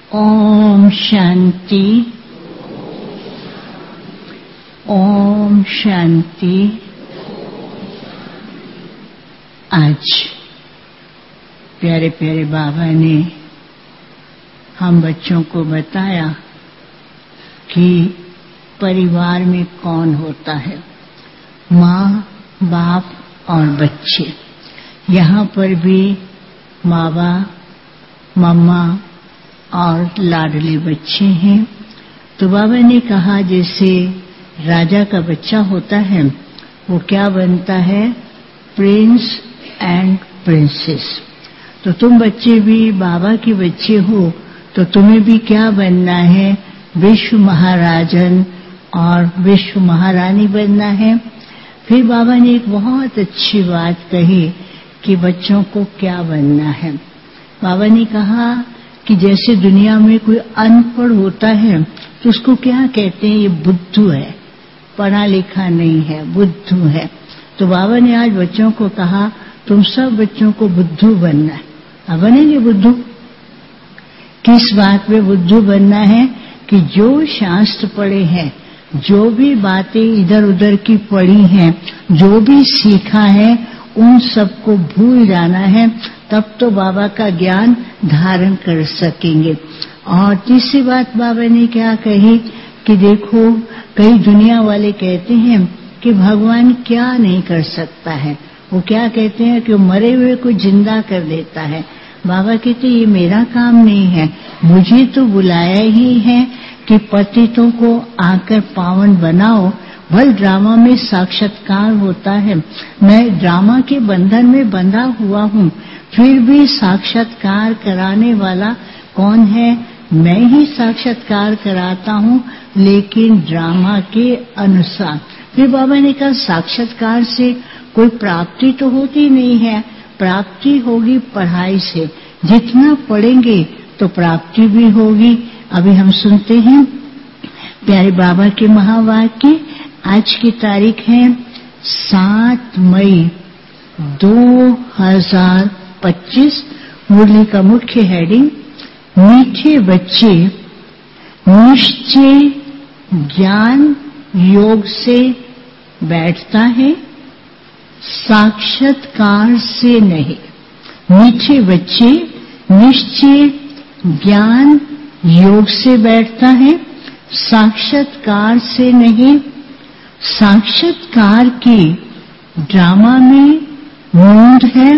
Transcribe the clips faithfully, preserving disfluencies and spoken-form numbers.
ओम शांति। ओम शांति। आज प्यारे प्यारे बाबा ने हम बच्चों को बताया कि परिवार में कौन होता है, माँ, बाप और बच्चे। यहाँ पर भी मावा, मम्मा और लाडले बच्चे हैं। तो बाबा ने कहा जैसे राजा का बच्चा होता है वो क्या बनता है, प्रिंस एंड प्रिंसेस। तो तुम बच्चे भी बाबा के बच्चे हो तो तुम्हें भी क्या बनना है, विश्व महाराजन और विश्व महारानी बनना है। फिर बाबा ने एक बहुत अच्छी बात कही कि बच्चों को क्या बनना है। बाबा ने कहा कि जैसे दुनिया में कोई अनपढ़ होता है तो उसको क्या कहते हैं, ये बुद्धू है, पढ़ा लिखा नहीं है, बुद्धू है। तो बाबा ने आज बच्चों को कहा तुम सब बच्चों को बुद्धू बनना है। अब बनेंगे बुद्धू। किस बात में बुद्धू बनना है कि जो शास्त्र पढ़े हैं, जो भी बातें इधर उधर की पढ़ी हैं, जो भी सीखा है, उन सबको भूल जाना है, तब तो बाबा का ज्ञान धारण कर सकेंगे। और तीसरी बात बाबा ने क्या कही कि देखो कई दुनिया वाले कहते हैं कि भगवान क्या नहीं कर सकता है। वो क्या कहते हैं कि मरे हुए को जिंदा कर देता है। बाबा कहते ये मेरा काम नहीं है, मुझे तो बुलाया ही है कि पतितों को आकर पावन बनाओ। भल ड्रामा में साक्षात्कार होता है, मैं ड्रामा के बंधन में बंधा हुआ हूँ, फिर भी साक्षात्कार कराने वाला कौन है, मैं ही साक्षात्कार कराता हूँ, लेकिन ड्रामा के अनुसार। फिर बाबा ने कहा साक्षात्कार से कोई प्राप्ति तो होती नहीं है, प्राप्ति होगी पढ़ाई से। जितना पढ़ेंगे तो प्राप्ति भी होगी। अभी हम सुनते हैं प्यारे बाबा के महावाक्य। आज की तारीख है सात मई दो हजार पच्चीस। मुरली का मुख्य हेडिंग, मीठे बच्चे निश्चय ज्ञान योग से बैठता है, साक्षात्कार से नहीं। मीठे बच्चे निश्चय ज्ञान योग से बैठता है, साक्षात्कार से नहीं। साक्षात्कार के ड्रामा में मूड है,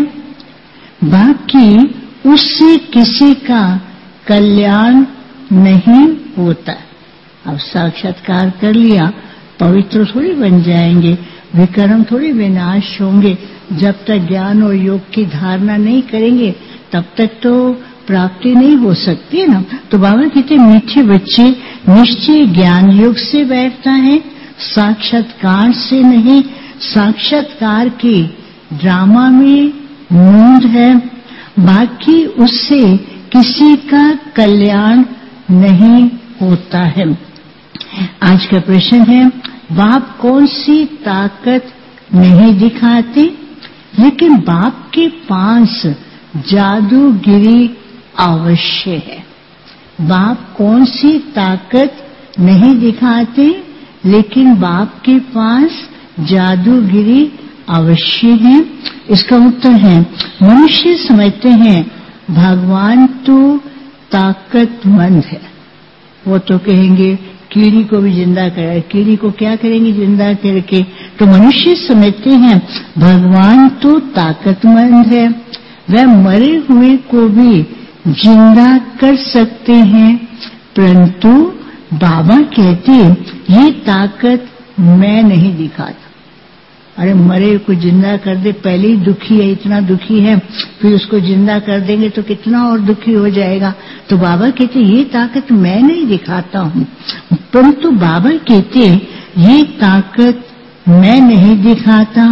बाकी उससे किसी का कल्याण नहीं होता। अब साक्षात्कार कर लिया, पवित्र थोड़ी बन जाएंगे, विक्रम थोड़ी विनाश होंगे। जब तक ज्ञान और योग की धारणा नहीं करेंगे तब तक तो प्राप्ति नहीं हो सकती है ना। तो बाबा कहते मीठे बच्चे निश्चय ज्ञान योग से बैठता है, साक्षात्कार से नहीं। साक्षात्कार के ड्रामा में मूड है, बाकी उससे किसी का कल्याण नहीं होता है। आज का प्रश्न है, बाप कौन सी ताकत नहीं दिखाते, लेकिन बाप के पास जादूगिरी अवश्य है। बाप कौन सी ताकत नहीं दिखाते, लेकिन बाप के पास जादूगिरी अवश्य है। इसका उत्तर है, मनुष्य समझते हैं भगवान तो ताकतमंद है, वो तो कहेंगे कीड़ी को भी जिंदा करे, कीड़ी को क्या करेंगे जिंदा करके। तो मनुष्य समझते हैं भगवान तो ताकतमंद है, वह मरे हुए को भी जिंदा कर सकते हैं, परंतु बाबा कहते ये ताकत मैं नहीं दिखाता। अरे मरे को जिंदा कर दे, पहले ही दुखी है, इतना दुखी है, फिर उसको जिंदा कर देंगे तो कितना और दुखी हो जाएगा। तो बाबा कहते ये ताकत मैं नहीं दिखाता हूँ, परंतु बाबा कहते ये ताकत मैं नहीं दिखाता।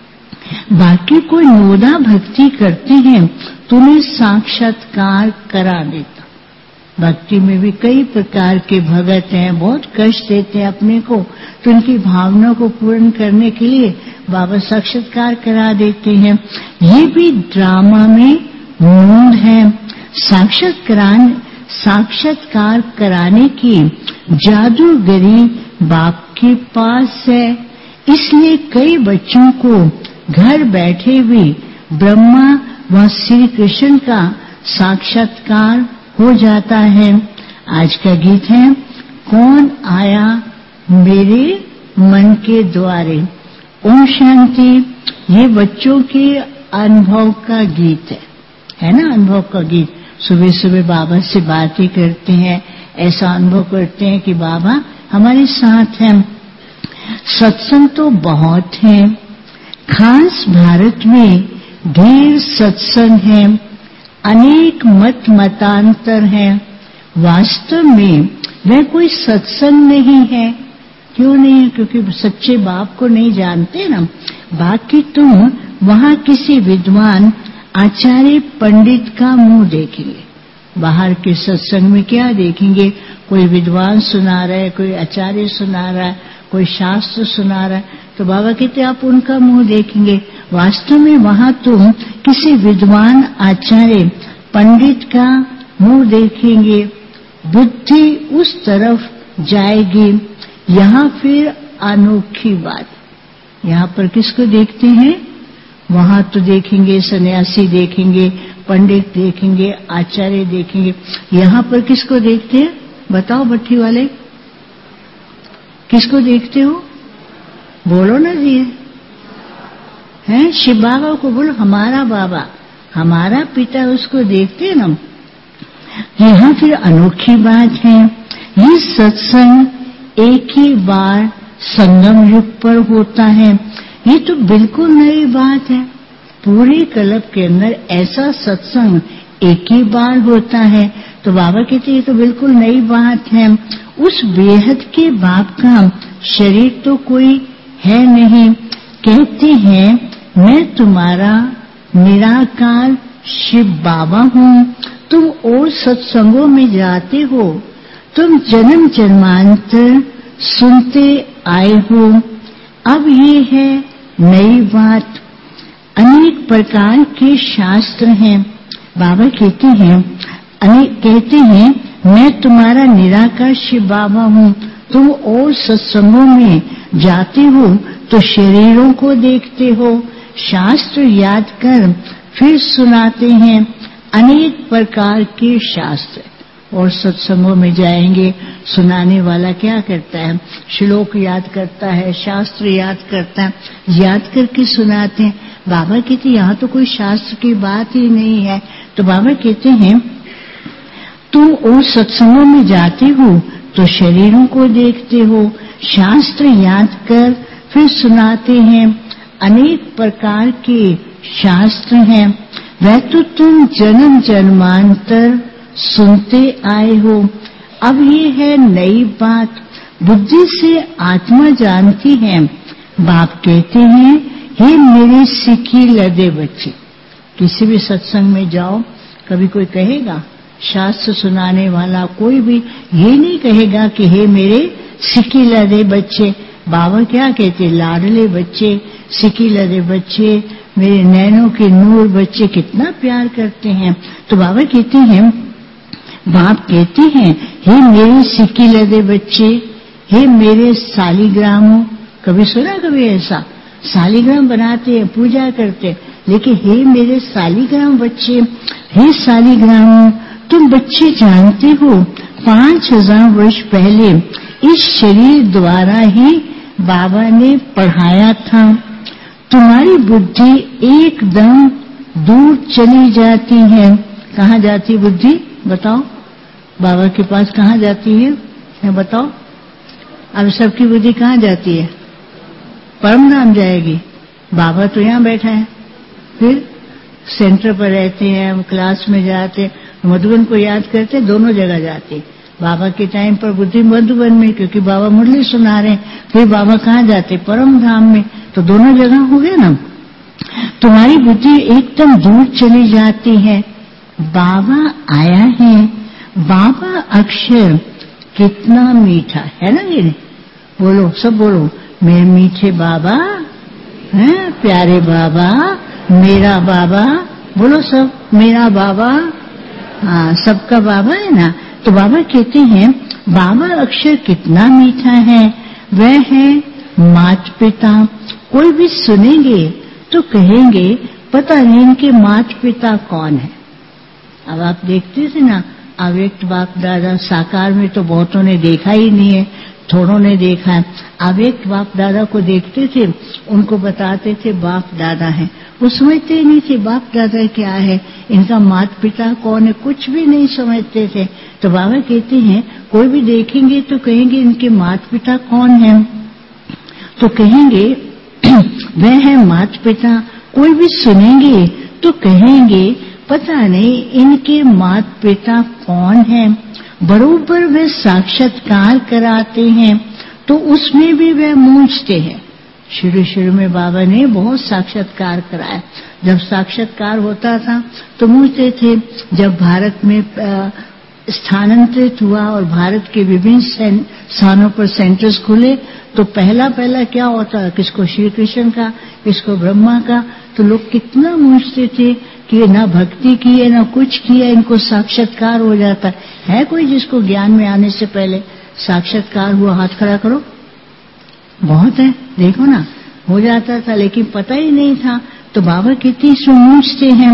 बाकी कोई नोदा भक्ति करते हैं तो उन्हें साक्षात्कार करा देता। भक्ति में भी कई प्रकार के भगत हैं, बहुत कष्ट देते हैं अपने को, तो उनकी भावना को पूर्ण करने के लिए बाबा साक्षात्कार करा देते हैं। ये भी ड्रामा में मूड है। साक्षात्कार साक्षात्कार कराने की जादूगरी बाप के पास है। इसलिए कई बच्चों को घर बैठे हुए ब्रह्मा व श्री कृष्ण का साक्षात्कार हो जाता है। आज का गीत है, कौन आया मेरे मन के द्वारे। ओम शांति। ये बच्चों के अनुभव का गीत है, है ना, अनुभव का गीत। सुबह सुबह बाबा से बातें करते हैं, ऐसा अनुभव करते हैं कि बाबा हमारे साथ हैं। सत्संग तो बहुत है, खास भारत में ढेर सत्संग है, अनेक मत मतांतर है। वास्तव में वह कोई सत्संग नहीं है। क्यों नहीं है? क्योंकि सच्चे बाप को नहीं जानते ना। बाकी तुम वहाँ किसी विद्वान आचार्य पंडित का मुंह देखेंगे। बाहर के सत्संग में क्या देखेंगे? कोई विद्वान सुना रहा है, कोई आचार्य सुना रहा है, कोई शास्त्र सुना रहा है, तो बाबा कहते आप उनका मुंह देखेंगे। वास्तव में वहाँ तुम किसी विद्वान आचार्य पंडित का मुंह देखेंगे, बुद्धि उस तरफ जाएगी। यहाँ फिर अनोखी बात, यहाँ पर किसको देखते हैं? वहाँ तो देखेंगे सन्यासी देखेंगे, पंडित देखेंगे, आचार्य देखेंगे। यहाँ पर किसको देखते हैं? बताओ भट्टी वाले, किसको देखते हो? बोलो ना जी। हैं? शिव बाबा को बोलो, हमारा बाबा, हमारा पिता, उसको देखते हैं ना। यहाँ फिर अनोखी बात है, ये सत्संग एक ही बार संगम युग पर होता है। ये तो बिल्कुल नई बात है। पूरे कल्प के अंदर ऐसा सत्संग एक ही बार होता है। तो बाबा कहते ये तो बिल्कुल नई बात है। उस बेहद के बाप का शरीर तो कोई है नहीं। कहते हैं मैं तुम्हारा निराकार शिव बाबा हूँ। तुम और सत्संगों में जाते हो, तुम जन्म जन्मांतर सुनते आए हो। अब ये है नई बात। अनेक प्रकार के शास्त्र हैं। बाबा कहते हैं अनेक कहते हैं मैं तुम्हारा निराकार शिव बाबा हूँ। तुम और सत्संगों में जाते हो तो शरीरों को देखते हो, शास्त्र याद कर फिर सुनाते हैं। अनेक प्रकार के शास्त्र और सत्संगों में जाएंगे। सुनाने वाला क्या करता है? श्लोक याद करता है, शास्त्र याद करता है, याद करके सुनाते हैं। बाबा कहते यहाँ तो कोई शास्त्र की बात ही नहीं है। तो बाबा कहते हैं तुम और सत्संगों में जाते हो तो शरीरों को देखते हो, शास्त्र याद कर फिर सुनाते हैं। अनेक प्रकार के शास्त्र हैं, वह तो तुम जन्म जन्मांतर सुनते आए हो। अब ये है नई बात। बुद्धि से आत्मा जानती है। बाप कहते हैं हे मेरे सिक्की लदे बच्चे। किसी भी सत्संग में जाओ, कभी कोई कहेगा, शास्त्र सुनाने वाला कोई भी ये नहीं कहेगा कि हे मेरे सिक्की लदे बच्चे। बाबा क्या कहते? लाडले बच्चे, सिक्की लदे बच्चे, मेरे नैनों के नूर बच्चे, कितना प्यार करते हैं। तो बाबा कहते हैं, बाप कहते हैं हे मेरे सिक्की लदे बच्चे, हे मेरे सालिग्रामों। कभी सुना कभी ऐसा? सालिग्राम बनाते हैं, पूजा करते हैं, लेकिन हे मेरे सालिग्राम बच्चे, हे सालिग्रामों, तुम बच्चे जानते हो पांच हजार वर्ष पहले इस शरीर द्वारा ही बाबा ने पढ़ाया था। तुम्हारी बुद्धि एकदम दूर चली जाती है। कहाँ जाती बुद्धि? बताओ। बाबा के पास कहाँ जाती है? है बताओ। अब सबकी बुद्धि कहाँ जाती है? परम धाम जाएगी। बाबा तो यहाँ बैठा है, फिर सेंटर पर रहते हैं, क्लास में जाते हैं, मधुबन को याद करते, दोनों जगह जाते। बाबा के टाइम पर बुद्धि मधुबन में, क्योंकि बाबा मुरली सुना रहे हैं। फिर बाबा कहाँ जाते? परम धाम में। तो दोनों जगह हो गए ना। तुम्हारी बुद्धि एकदम दूर चली जाती है। बाबा आया है। बाबा अक्षर कितना मीठा है ना। ये बोलो, सब बोलो, मेरे मीठे बाबा हैं, प्यारे बाबा, मेरा बाबा। बोलो सब, मेरा बाबा। हाँ, सबका बाबा है ना। तो बाबा कहते हैं बाबा अक्षर कितना मीठा है, वह है मात पिता। कोई भी सुनेंगे तो कहेंगे पता नहीं इनके मात पिता कौन है। अब आप देखते थे ना अव्यक्त बाप दादा, साकार में तो बहुतों ने देखा ही नहीं है, थोड़ों ने देखा है। अव्यक्त बाप दादा को देखते थे, उनको बताते थे बाप दादा है, वो समझते ही नहीं थे बाप दादा क्या है, इनका माता पिता कौन है, कुछ भी नहीं समझते थे। तो बाबा कहते हैं कोई भी देखेंगे तो कहेंगे इनके माता पिता कौन है, तो कहेंगे वह है माता पिता। कोई भी सुनेंगे तो कहेंगे पता नहीं इनके माता पिता कौन है। बरोबर वे साक्षात्कार कराते हैं तो उसमें भी वे मूंझते हैं। शुरू शुरू में बाबा ने बहुत साक्षात्कार कराया। जब साक्षात्कार होता था तो मूझते थे। जब भारत में स्थानांतरित हुआ और भारत के विभिन्न स्थानों पर सेंटर्स खुले तो पहला पहला क्या होता, किसको श्री कृष्ण का, किसको ब्रह्मा का, तो लोग कितना मूझते थे कि ना भक्ति की है ना कुछ किया, इनको साक्षात्कार हो जाता है। कोई जिसको ज्ञान में आने से पहले साक्षात्कार हुआ, हाथ खड़ा करो। बहुत है, देखो ना, हो जाता था लेकिन पता ही नहीं था। तो बाबा कितनी समझते हैं,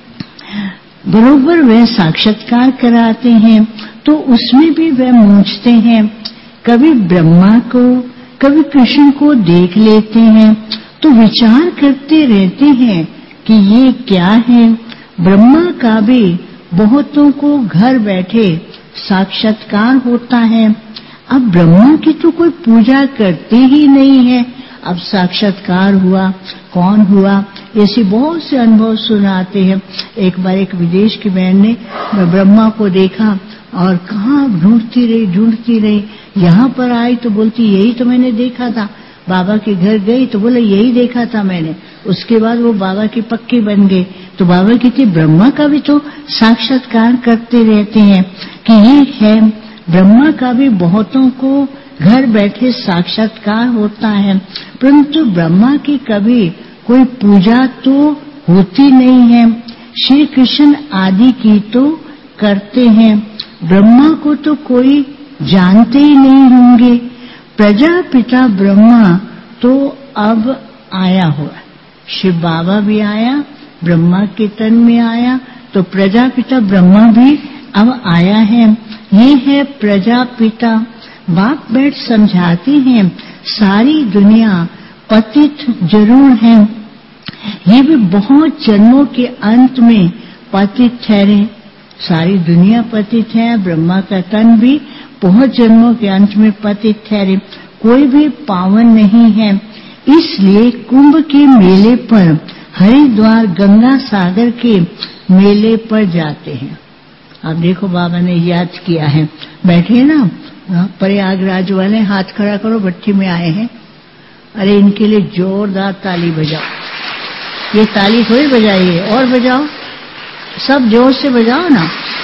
बरोबर वे साक्षात्कार कराते हैं तो उसमें भी वे मूझते हैं। कभी ब्रह्मा को कभी कृष्ण को देख लेते हैं तो विचार करते रहते हैं कि ये क्या है। ब्रह्मा का भी बहुतों को घर बैठे साक्षात्कार होता है। अब ब्रह्मा की तो कोई पूजा करते ही नहीं है, अब साक्षात्कार हुआ, कौन हुआ, ऐसे बहुत से अनुभव सुनाते हैं। एक बार एक विदेश की बहन ने ब्रह्मा को देखा और कहाँ ढूंढती रही ढूंढती रही, यहाँ पर आई तो बोलती यही तो मैंने देखा था। बाबा के घर गई तो बोले यही देखा था मैंने। उसके बाद वो बाबा के पक्के बन गए। तो बाबा कहते ब्रह्मा का भी तो साक्षात्कार करते रहते हैं कि ये है। ब्रह्मा का भी बहुतों को घर बैठे साक्षात्कार होता है, परंतु ब्रह्मा की कभी कोई पूजा तो होती नहीं है। श्री कृष्ण आदि की तो करते हैं, ब्रह्मा को तो कोई जानते ही नहीं होंगे। प्रजापिता ब्रह्मा तो अब आया हुआ, शिव बाबा भी आया, ब्रह्मा के तन में आया, तो प्रजापिता ब्रह्मा भी अब आया है। ये है प्रजापिता। बाप बैठ समझाते हैं सारी दुनिया पतित जरूर है, ये भी बहुत जन्मों के अंत में पतित ठहरे। सारी दुनिया पतित है, ब्रह्मा का तन भी बहुत जन्मों के अंत में पतित ठहरे, कोई भी पावन नहीं है। इसलिए कुंभ के मेले पर, हरिद्वार गंगा सागर के मेले पर जाते हैं। अब देखो बाबा ने याद किया है, बैठे ना प्रयागराज वाले, हाथ खड़ा करो, भट्टी में आए हैं। अरे इनके लिए जोरदार ताली बजाओ। ये ताली थोड़ी बजाइए, और बजाओ, सब जोर से बजाओ ना।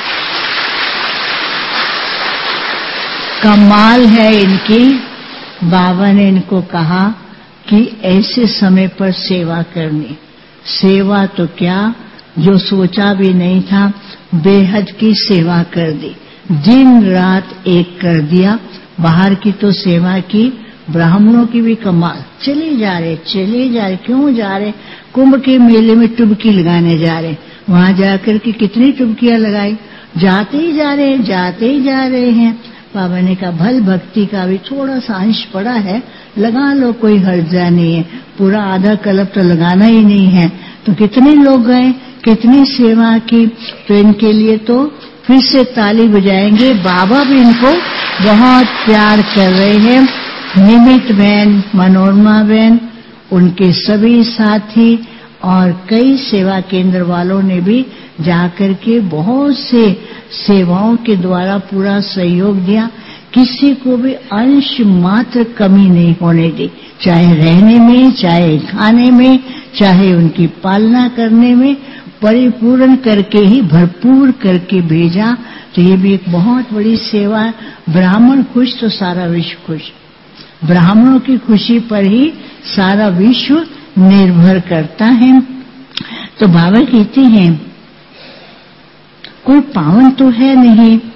कमाल है इनकी। बाबा ने इनको कहा कि ऐसे समय पर सेवा करनी। सेवा तो क्या, जो सोचा भी नहीं था, बेहद की सेवा कर दी, दिन रात एक कर दिया। बाहर की तो सेवा की, ब्राह्मणों की भी कमाल। चले जा रहे चले जा रहे क्यों जा रहे? कुंभ के मेले में टुबकी लगाने जा रहे, वहां जाकर के कितनी टुबकियां लगाई, जाते ही जा रहे हैं जाते ही जा रहे हैं। बाबा ने कहा भल भक्ति का भी थोड़ा सा अंश पड़ा है, लगा लो, कोई हर्जा नहीं है, पूरा आधा कल्प तो लगाना ही नहीं है। तो कितने लोग गए, कितनी सेवा की, तो इनके लिए तो फिर से ताली बजाएंगे। बाबा भी इनको बहुत प्यार कर रहे हैं। निमित बहन, मनोरमा बहन, उनके सभी साथी और कई सेवा केंद्र वालों ने भी जाकर के बहुत से सेवाओं के द्वारा पूरा सहयोग दिया। किसी को भी अंश मात्र कमी नहीं होने दी, चाहे रहने में, चाहे खाने में, चाहे उनकी पालना करने में, परिपूर्ण करके ही भरपूर करके भेजा। तो ये भी एक बहुत बड़ी सेवा है। ब्राह्मण खुश तो सारा विश्व खुश, ब्राह्मणों की खुशी पर ही सारा विश्व निर्भर करता है। तो बाबा कहते हैं कोई पावन तो है नहीं,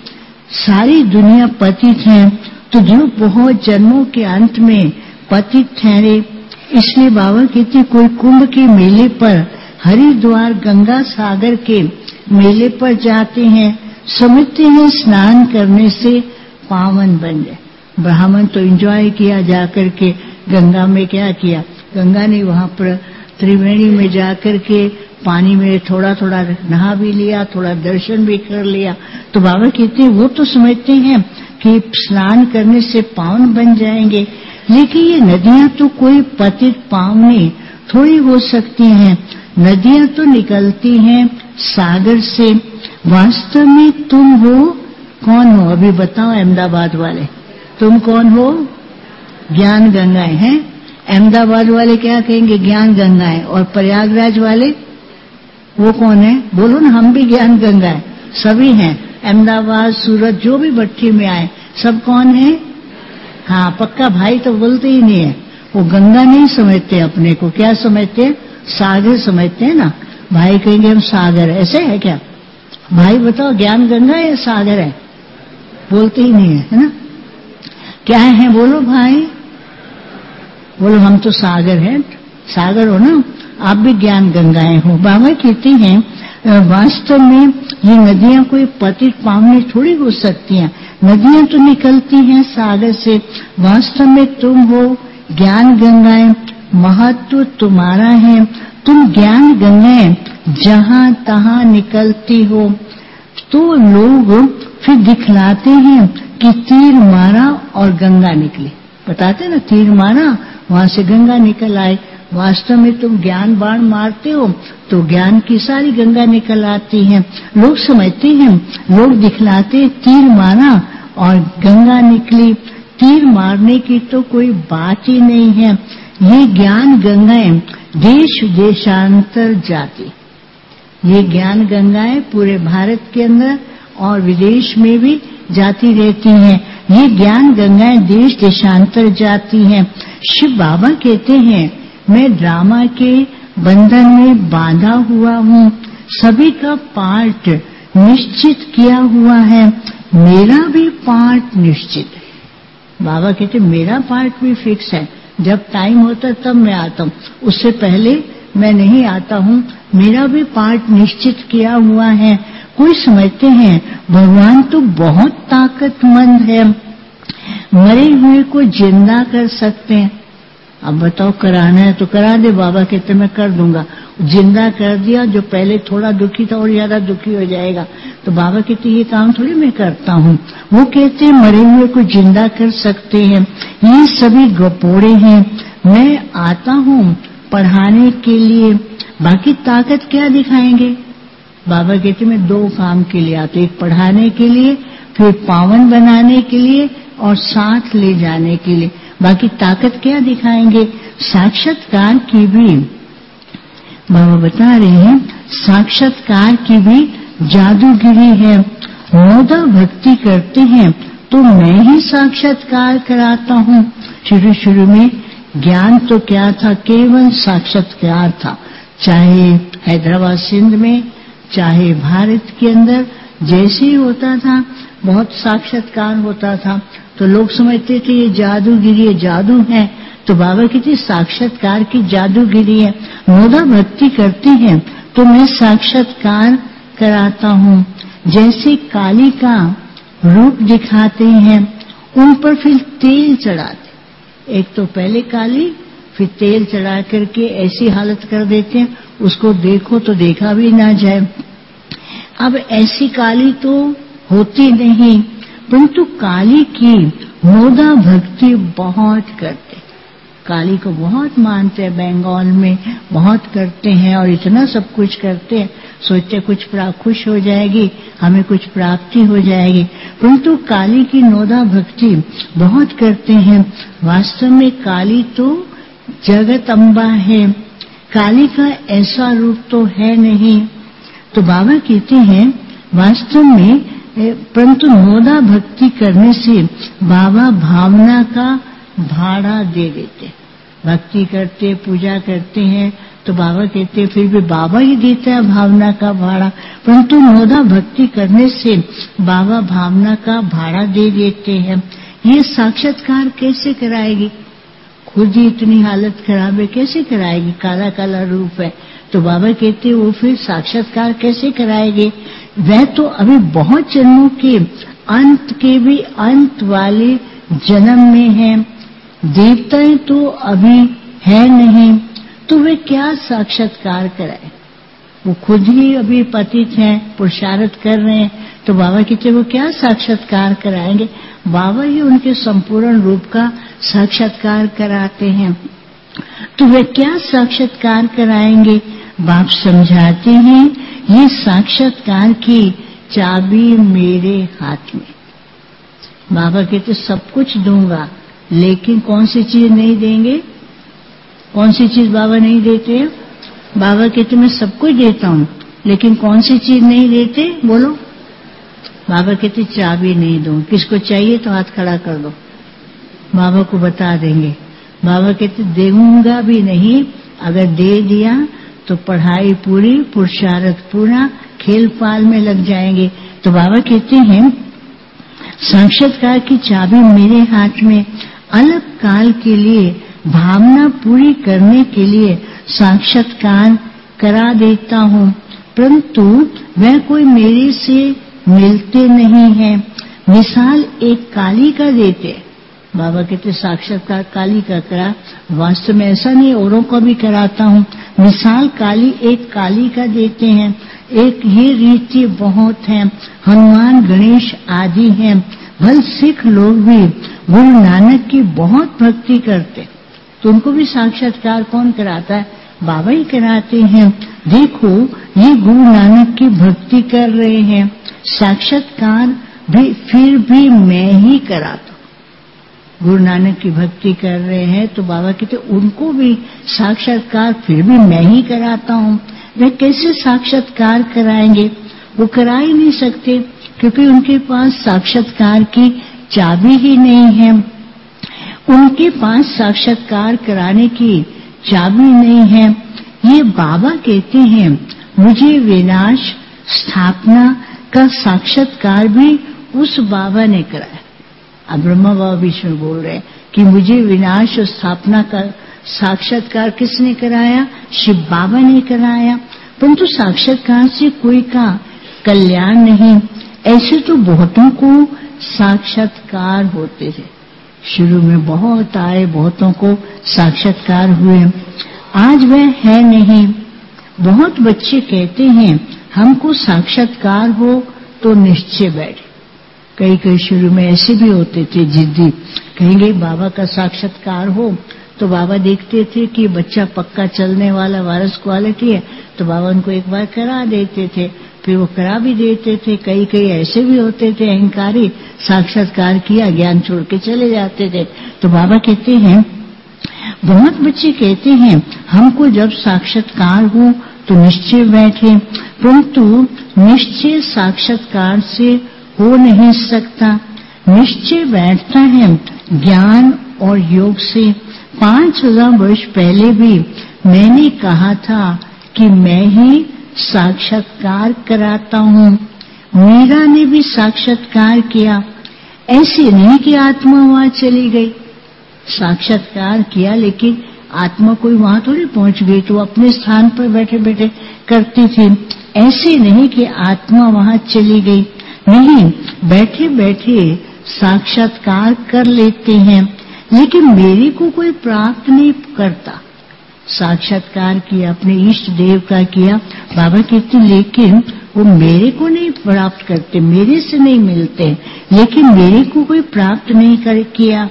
सारी दुनिया पतित है, तो जो बहुत जन्मों के अंत में पतित ठहरे, इसलिए बाबा कहते कोई कुंभ के मेले पर, हरिद्वार गंगा सागर के मेले पर जाते हैं, समझते हैं स्नान करने से पावन बन जाए। ब्राह्मण तो एंजॉय किया जाकर के, गंगा में क्या किया, गंगा ने वहां पर त्रिवेणी में जाकर के पानी में थोड़ा थोड़ा नहा भी लिया, थोड़ा दर्शन भी कर लिया। तो बाबा कहते हैं वो तो समझते हैं कि स्नान करने से पावन बन जाएंगे, लेकिन ये नदियां तो कोई पतित पावनी थोड़ी हो सकती हैं। नदियां तो निकलती हैं सागर से। वास्तव में तुम हो कौन हो, अभी बताओ अहमदाबाद वाले, तुम कौन हो? ज्ञान गंगाएं हैं। अहमदाबाद वाले क्या कहेंगे? ज्ञान गंगाएं। और प्रयागराज वाले वो कौन है? बोलो ना, हम भी ज्ञान गंगाएं, सभी हैं। अहमदाबाद, सूरत, जो भी भट्टी में आए सब कौन है? हाँ, पक्का भाई तो बोलते ही नहीं है, वो गंगा नहीं समझते अपने को। क्या समझते हैं? सागर समझते हैं ना। भाई कहेंगे हम सागर, ऐसे है क्या? भाई बताओ ज्ञान गंगा है या सागर है? बोलते ही नहीं है, है ना। क्या है बोलो भाई, बोलो हम तो सागर हैं। सागर हो ना, आप भी ज्ञान गंगाएं हो। बाबा कहते हैं वास्तव में ये नदियां कोई पतित पावनी थोड़ी हो सकती हैं, नदियां तो निकलती हैं सागर से। वास्तव में तुम हो ज्ञान गंगाएं, महत्व तुम्हारा है। तुम ज्ञान गंगाएं जहां तहां निकलती हो, तो लोग फिर दिखलाते हैं कि तीर मारा और गंगा निकली। बताते ना, तीर मारा वहां से गंगा निकल आए। वास्तव में तुम ज्ञान बाण मारते हो तो ज्ञान की सारी गंगा निकल आती है। लोग समझते हैं, लोग दिखलाते तीर मारा और गंगा निकली। तीर मारने की तो कोई बात ही नहीं है। ये ज्ञान गंगाएं देश देशांतर जाती, ये ज्ञान गंगाएं पूरे भारत के अंदर और विदेश में भी जाती रहती हैं। ये ज्ञान गंगाएं देश देशांतर जाती हैं। शिव बाबा कहते हैं मैं ड्रामा के बंधन में बांधा हुआ हूँ, सभी का पार्ट निश्चित किया हुआ है, मेरा भी पार्ट निश्चित है। बाबा कहते मेरा पार्ट भी फिक्स है, जब टाइम होता है तब मैं आता हूँ, उससे पहले मैं नहीं आता हूँ। मेरा भी पार्ट निश्चित किया हुआ है। कोई समझते हैं भगवान तो बहुत ताकतमंद है, मरे हुए को जिंदा कर सकते हैं। अब बताओ कराना है तो करा दे, बाबा कहते मैं कर दूंगा। जिंदा कर दिया, जो पहले थोड़ा दुखी था और ज्यादा दुखी हो जाएगा। तो बाबा कहते ये काम थोड़ी मैं करता हूँ। वो कहते हैं मरे हुए को जिंदा कर सकते हैं। ये सभी गपोड़े हैं। मैं आता हूँ पढ़ाने के लिए, बाकी ताकत क्या दिखाएंगे? बाबा कहते मैं दो काम के लिए आते, एक पढ़ाने के लिए, फिर पावन बनाने के लिए और साथ ले जाने के लिए। बाकी ताकत क्या दिखाएंगे? साक्षात्कार की भी बाबा बता रहे हैं, साक्षात्कार की भी जादूगिरी है। मोदा भक्ति करते हैं तो मैं ही साक्षात्कार कराता हूँ। शुरू शुरू में ज्ञान तो क्या था, केवल साक्षात्कार था। चाहे हैदराबाद सिंध में, चाहे भारत के अंदर, जैसे ही होता था बहुत साक्षात्कार होता था, तो लोग समझते थे ये जादूगिरी है, जादू है। तो बाबा कहते साक्षात्कार की जादूगिरी है। मोदा भक्ति करते हैं तो मैं साक्षात्कार कराता हूँ। जैसे काली का रूप दिखाते हैं, उन पर फिर तेल चढ़ाते, एक तो पहले काली, फिर तेल चढ़ा करके ऐसी हालत कर देते हैं उसको देखो तो देखा भी ना जाए। अब ऐसी काली तो होती नहीं, परंतु काली की मोदा भक्ति बहुत करते, काली को बहुत मानते हैं। बंगाल में बहुत करते हैं और इतना सब कुछ करते हैं, सोचते कुछ खुश हो जाएगी, हमें कुछ प्राप्ति हो जाएगी, परंतु काली की मोदा भक्ति बहुत करते हैं। वास्तव में काली तो जगत अम्बा है, काली का ऐसा रूप तो है नहीं। तो बाबा कहते हैं वास्तव में, परंतु मोदा भक्ति करने से बाबा भावना का भाड़ा दे देते। भक्ति करते, पूजा करते हैं, तो बाबा कहते हैं फिर भी बाबा ही देता है भावना का भाड़ा, परंतु नौदा भक्ति करने से बाबा भावना का भाड़ा दे देते हैं। ये साक्षात्कार कैसे कराएगी? खुद ही इतनी हालत खराब है, कैसे कराएगी? काला काला रूप है। तो बाबा कहते वो फिर साक्षात्कार कैसे कराएंगे? वह तो अभी बहुत जन्मों के अंत के भी अंत वाले जन्म में है, देवताएं तो अभी है नहीं, तो वे क्या साक्षात्कार कराए? वो खुद ही अभी पतित हैं, पुरुषार्थ कर रहे हैं, तो बाबा कहते वो क्या साक्षात्कार कराएंगे? बाबा ही उनके संपूर्ण रूप का साक्षात्कार कराते हैं, तो वे क्या साक्षात्कार कराएंगे? बाप समझाते हैं ये साक्षात्कार की चाबी मेरे हाथ में। बाबा कहते सब कुछ दूंगा, लेकिन कौन सी चीज नहीं देंगे? कौन सी चीज बाबा नहीं देते हैं? बाबा कहते मैं सब कुछ देता हूँ, लेकिन कौन सी चीज नहीं देते? बोलो। बाबा कहते चाबी नहीं दूं। किसको चाहिए तो हाथ खड़ा कर दो, बाबा को बता देंगे। बाबा कहते देऊंगा भी नहीं, अगर दे दिया तो पढ़ाई पूरी, पुरुषार्थ पूरा, खेल पाल में लग जाएंगे। तो बाबा कहते हैं साक्षात्कार की चाबी मेरे हाथ में, अलग काल के लिए भावना पूरी करने के लिए साक्षात्कार करा देता हूँ, परंतु वह कोई मेरे से मिलते नहीं है। मिसाल एक काली का देते, बाबा कहते साक्षात्कार काली का करा, वास्तव में ऐसा नहीं, औरों को भी कराता हूँ। मिसाल काली एक काली का देते हैं। एक ये रीति बहुत है, हनुमान गणेश आदि हैं। भल सिख लोग भी गुरु नानक की बहुत भक्ति करते, तो उनको भी साक्षात्कार कौन कराता है? बाबा ही कराते हैं। देखो ये गुरु नानक की भक्ति कर रहे हैं, साक्षात्कार भी फिर भी मैं ही कराता। गुरु नानक की भक्ति कर रहे हैं तो बाबा कहते उनको भी साक्षात्कार फिर भी मैं ही कराता हूँ। वे कैसे साक्षात्कार कराएंगे? वो करा ही नहीं सकते, क्योंकि उनके पास साक्षात्कार की चाबी ही नहीं है। उनके पास साक्षात्कार कराने की चाबी नहीं है। ये बाबा कहते हैं मुझे विनाश स्थापना का साक्षात्कार भी उस बाबा ने कराया। अब ब्रह्मा बाबा बीच में बोल रहे हैं कि मुझे विनाश और स्थापना का साक्षात्कार किसने कराया? शिव बाबा ने कराया। परंतु साक्षात्कार से कोई का कल्याण नहीं। ऐसे तो बहुतों को साक्षात्कार होते थे, शुरू में बहुत आए, बहुतों को साक्षात्कार हुए, आज वह है नहीं। बहुत बच्चे कहते हैं हमको साक्षात्कार हो तो निश्चय बैठे। कई कई शुरू में ऐसे भी होते थे जिद्दी, कहेंगे बाबा का साक्षात्कार हो, तो बाबा देखते थे कि बच्चा पक्का चलने वाला वारस क्वालिटी है, तो बाबा उनको एक बार करा देते थे, फिर वो करा भी देते थे। कई कई ऐसे भी होते थे अहंकारी, साक्षात्कार किया ज्ञान छोड़ के चले जाते थे। तो बाबा कहते हैं बहुत बच्चे कहते हैं हमको जब साक्षात्कार हो तो निश्चय बैठे, परंतु निश्चय साक्षात्कार से हो नहीं सकता। निश्चय बैठता है ज्ञान और योग से। पांच हजार वर्ष पहले भी मैंने कहा था कि मैं ही साक्षात्कार कराता हूँ। मीरा ने भी साक्षात्कार किया, ऐसे नहीं कि आत्मा वहां चली गई, साक्षात्कार किया, लेकिन आत्मा कोई वहां थोड़ी पहुंच गई, तो अपने स्थान पर बैठे बैठे करती थी। ऐसे नहीं कि आत्मा वहां चली गई, नहीं, बैठे बैठे साक्षात्कार कर लेते हैं, लेकिन मेरे को कोई प्राप्त नहीं करता। साक्षात्कार किया, अपने इष्ट देव का किया, बाबा कहते लेकिन वो मेरे को नहीं प्राप्त करते, मेरे से नहीं मिलते, लेकिन मेरे को कोई प्राप्त नहीं कर किया,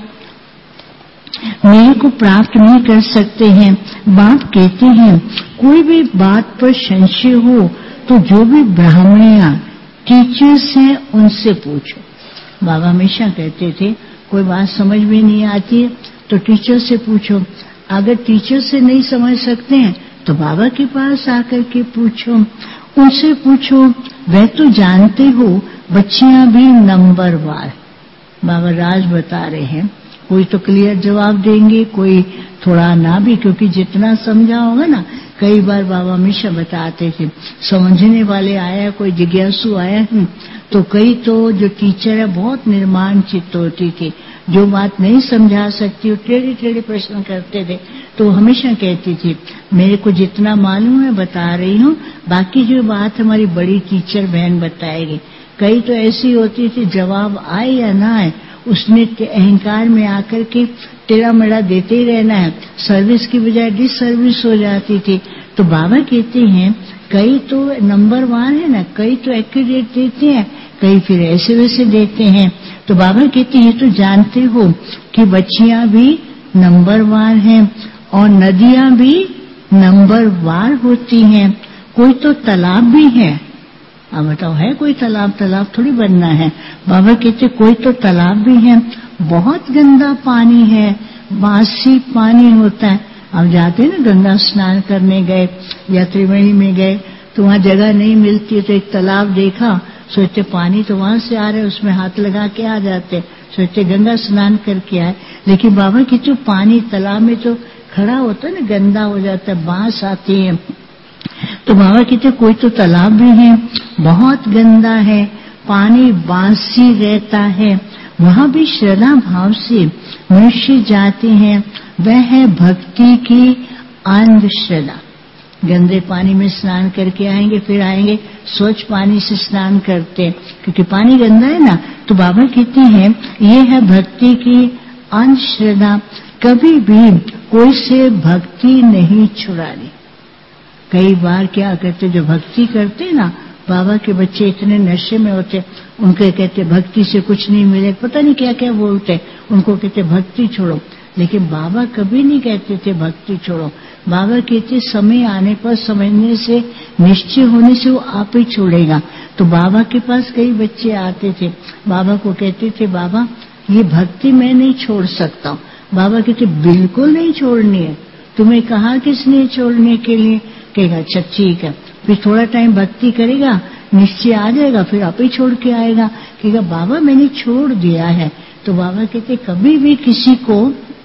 मेरे को प्राप्त नहीं कर सकते हैं। बाप कहते हैं कोई भी बात पर संशय हो तो जो भी ब्राह्मणियां टीचर्स हैं उनसे पूछो। बाबा हमेशा कहते थे कोई बात समझ में नहीं आती है तो टीचर से पूछो, अगर टीचर से नहीं समझ सकते हैं तो बाबा के पास आकर के पूछो, उनसे पूछो, वह तो जानते हो बच्चियां भी नंबरवार। बाबा राज बता रहे हैं, कोई तो क्लियर जवाब देंगे, कोई थोड़ा ना भी, क्योंकि जितना समझा होगा ना कई बार बाबा हमेशा बताते थे, समझने वाले आया, कोई जिज्ञासु आया है तो कई तो जो टीचर है बहुत निर्माण चित्त होती थी, जो बात नहीं समझा सकती वो टेढ़े टेढ़े प्रश्न करते थे। तो हमेशा कहती थी मेरे को जितना मालूम है बता रही हूँ, बाकी जो बात हमारी बड़ी टीचर बहन बताएगी। कई तो ऐसी होती थी जवाब आए या ना आए उसने अहंकार में आकर के टेढ़ा मेढ़ा देते ही रहना है, सर्विस की बजाय डिस सर्विस हो जाती थी। तो बाबा कहते हैं कई तो नंबर वन है ना, कई तो एक्यूरेट देते हैं, कई फिर ऐसे वैसे देते हैं। तो बाबा कहते हैं तो जानते हो कि बच्चियां भी नंबर वन हैं और नदियां भी नंबर वार होती हैं, कोई तो तालाब भी है। अब बताओ है कोई तालाब? तालाब थोड़ी बनना है। बाबा कहते कोई तो तालाब भी है, बहुत गंदा पानी है, बासी पानी होता है। अब जाते हैं ना गंगा स्नान करने गए या त्रिवेणी में गए तो वहाँ जगह नहीं मिलती तो एक तालाब देखा, सोचते पानी तो वहां से आ रहा है, उसमें हाथ लगा के आ जाते, सोचते गंगा स्नान करके आए। लेकिन बाबा कहते पानी तालाब में तो खड़ा होता है ना, गंदा हो जाता है, बांस आती है। तो बाबा कहते कोई तो तालाब भी है, बहुत गंदा है, पानी बांसी रहता है, वहां भी श्रद्धा भाव से मनुष्य जाते हैं, वह है भक्ति की अंधश्रद्धा। गंदे पानी में स्नान करके आएंगे, फिर आएंगे स्वच्छ पानी से स्नान करते, क्योंकि पानी गंदा है ना। तो बाबा कहते हैं ये है भक्ति की अंधश्रद्धा, कभी भी कोई से भक्ति नहीं छुड़ानी। कई बार क्या करते, जो भक्ति करते ना, बाबा के बच्चे इतने नशे में होते, उनके कहते भक्ति से कुछ नहीं मिले, पता नहीं क्या क्या बोलते, उनको कहते भक्ति छोड़ो। लेकिन बाबा कभी नहीं कहते थे भक्ति छोड़ो। बाबा कहते समय आने पर, समझने से, निश्चय होने से वो आप ही छोड़ेगा। तो बाबा के पास कई बच्चे आते थे, बाबा को कहते थे बाबा ये भक्ति मैं नहीं छोड़ सकता। बाबा कहते बिल्कुल नहीं छोड़नी है, तुम्हें कहा किसने छोड़ने के लिए? कहेगा अच्छा ठीक है, फिर थोड़ा टाइम भक्ति करेगा, निश्चय आ जाएगा, फिर आप ही छोड़ के आएगा। कहेगा बाबा मैंने छोड़ दिया है। तो बाबा कहते कभी भी किसी को,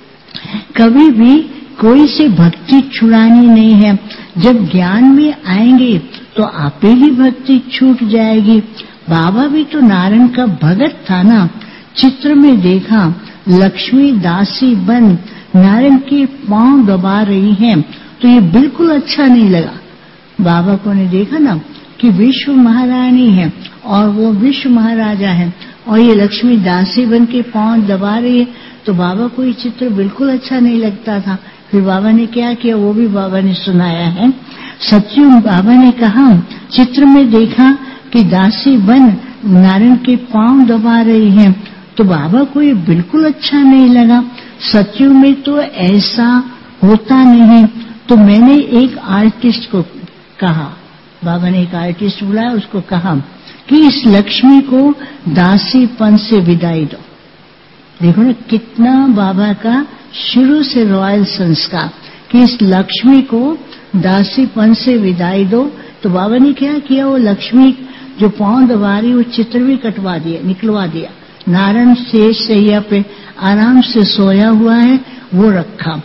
कभी भी कोई से भक्ति छुड़ानी नहीं है। जब ज्ञान में आएंगे तो आप ही भक्ति छूट जाएगी। बाबा भी तो नारायण का भगत था ना। चित्र में देखा लक्ष्मी दासी बन नारायण के पांव दबा रही हैं, तो ये बिल्कुल अच्छा नहीं लगा। बाबा को ने देखा ना कि विश्व महारानी है और वो विश्व महाराजा है, और ये लक्ष्मी दासी बन के पांव दबा रही है, तो बाबा को ये चित्र बिल्कुल अच्छा नहीं लगता था। फिर बाबा ने क्या किया, वो भी बाबा ने सुनाया है। सत्युग बाबा ने कहा चित्र में देखा कि दासी बन नारायण के पांव दबा रही है, तो बाबा को ये बिल्कुल अच्छा नहीं लगा। सत्युग में तो ऐसा होता नहीं। तो मैंने एक आर्टिस्ट को कहा, बाबा ने एक आर्टिस्ट बुलाया, उसको कहा कि इस लक्ष्मी को दासीपन से विदाई दो। देखो ना कितना बाबा का शुरू से रॉयल संस्कार कि इस लक्ष्मी को दासीपन से विदाई दो। तो बाबा ने क्या किया, वो लक्ष्मी जो पांव दबा रही वो चित्र भी कटवा दिया, निकलवा दिया। नारायण शेष सैया पे आराम से सोया हुआ है वो रखा।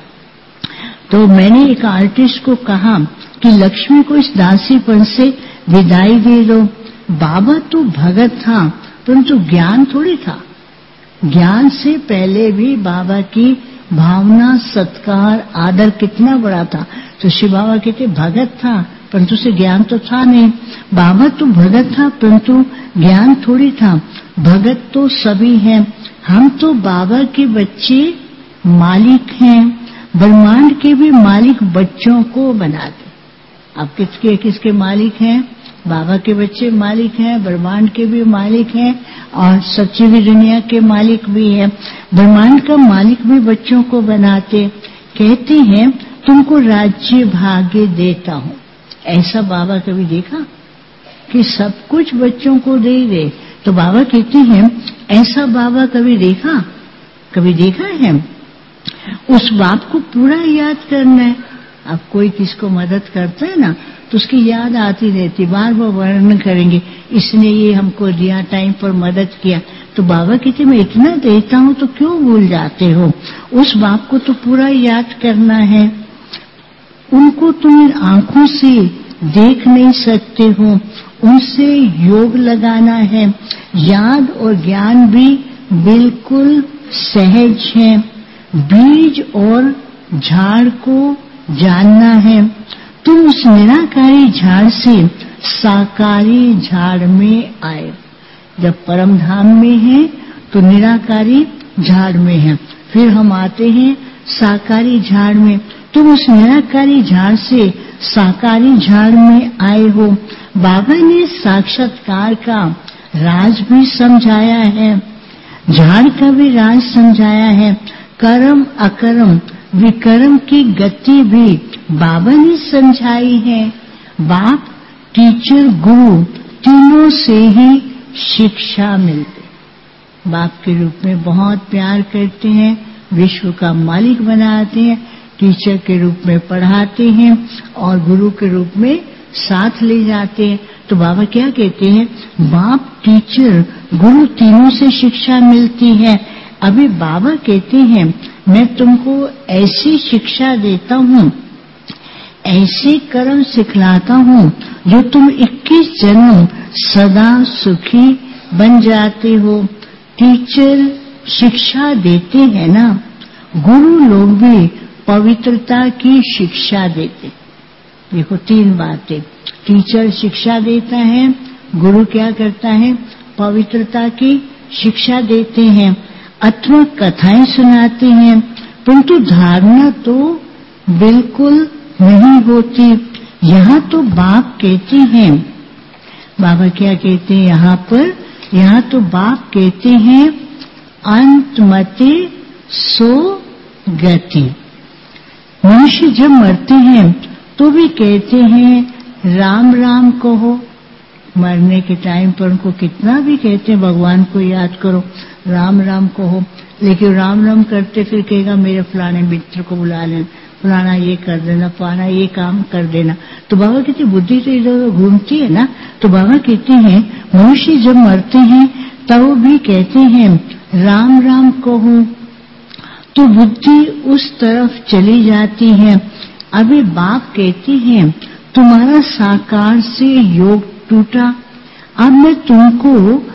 तो मैंने एक आर्टिस्ट को कहा कि लक्ष्मी को इस दासीपन से विदाई दे दो। बाबा तो भगत था, परंतु ज्ञान थोड़ी था। ज्ञान से पहले भी बाबा की भावना, सत्कार, आदर कितना बड़ा था। तो शिव बाबा कहते भगत था, परंतु उसे ज्ञान तो था नहीं। बाबा तो भगत था, परंतु ज्ञान थोड़ी था। भगत तो सभी हैं, हम तो बाबा के बच्चे मालिक हैं, ब्रह्मांड के भी मालिक बच्चों को बनाते। अब किसके किसके मालिक हैं? बाबा के बच्चे मालिक हैं, ब्रह्मांड के भी मालिक हैं, और सच्ची भी दुनिया के मालिक भी हैं। ब्रह्मांड का मालिक भी बच्चों को बनाते। कहते हैं तुमको राज्य भाग्य देता हूँ। ऐसा बाबा कभी देखा कि सब कुछ बच्चों को दे दे? तो बाबा कहते हैं ऐसा बाबा कभी देखा? कभी देखा है? उस बाप को पूरा याद करना है। अब कोई किसको मदद करता है ना तो उसकी याद आती रहती, बार बार वर्णन करेंगे इसने ये हमको दिया, टाइम पर मदद किया। तो बाबा कहते मैं इतना देता हूँ तो क्यों भूल जाते हो? उस बाप को तो पूरा याद करना है। उनको तुम इन आंखों से देख नहीं सकते हो, उनसे योग लगाना है। याद और ज्ञान भी बिल्कुल सहज है। बीज और झाड़ को जानना है। तुम उस निराकारी झाड़ से साकारी झाड़ में आए। जब परम धाम में है तो निराकारी झाड़ में है, फिर हम आते हैं साकारी झाड़ में। तुम उस निराकारी झाड़ से साकारी झाड़ में आए हो। बाबा ने साक्षात्कार का राज भी समझाया है, झाड़ का भी राज समझाया है। कर्म अकर्म विकर्म की गति भी बाबा ने समझाई है। बाप, टीचर, गुरु तीनों से ही शिक्षा मिलती। बाप के रूप में बहुत प्यार करते हैं, विश्व का मालिक बनाते हैं, टीचर के रूप में पढ़ाते हैं और गुरु के रूप में साथ ले जाते हैं। तो बाबा क्या कहते हैं, बाप, टीचर, गुरु तीनों से शिक्षा मिलती है। अभी बाबा कहते हैं मैं तुमको ऐसी शिक्षा देता हूँ, ऐसे कर्म सिखलाता हूँ जो तुम इक्कीस जन्म सदा सुखी बन जाते हो। टीचर शिक्षा देते हैं ना, गुरु लोग भी पवित्रता की शिक्षा देते। देखो तीन बातें, टीचर शिक्षा देता है, गुरु क्या करता है, पवित्रता की शिक्षा देते हैं, अथवा कथाएं सुनाते हैं, परंतु धारणा तो बिल्कुल नहीं होती। यहाँ तो बाप कहते हैं, बाबा क्या कहते हैं यहाँ पर, यहाँ तो बाप कहते हैं अंतमते सो गति। मनुष्य जब मरते हैं तो भी कहते हैं राम राम कहो। मरने के टाइम पर उनको कितना भी कहते हैं भगवान को याद करो, राम राम कहो, लेकिन राम राम करते फिर कहेगा मेरे फलाने मित्र को बुला लेना, फलाना ये कर देना, फलाना ये काम कर देना। तो बाबा कहते बुद्धि तो इधर घूमती है ना। तो बाबा कहते हैं मनुष्य जब मरते हैं तब भी कहते हैं राम राम कहो, तो बुद्धि उस तरफ चली जाती है। अभी बाप कहते हैं तुम्हारा साकार से योग टूटा, अब मैं तुमको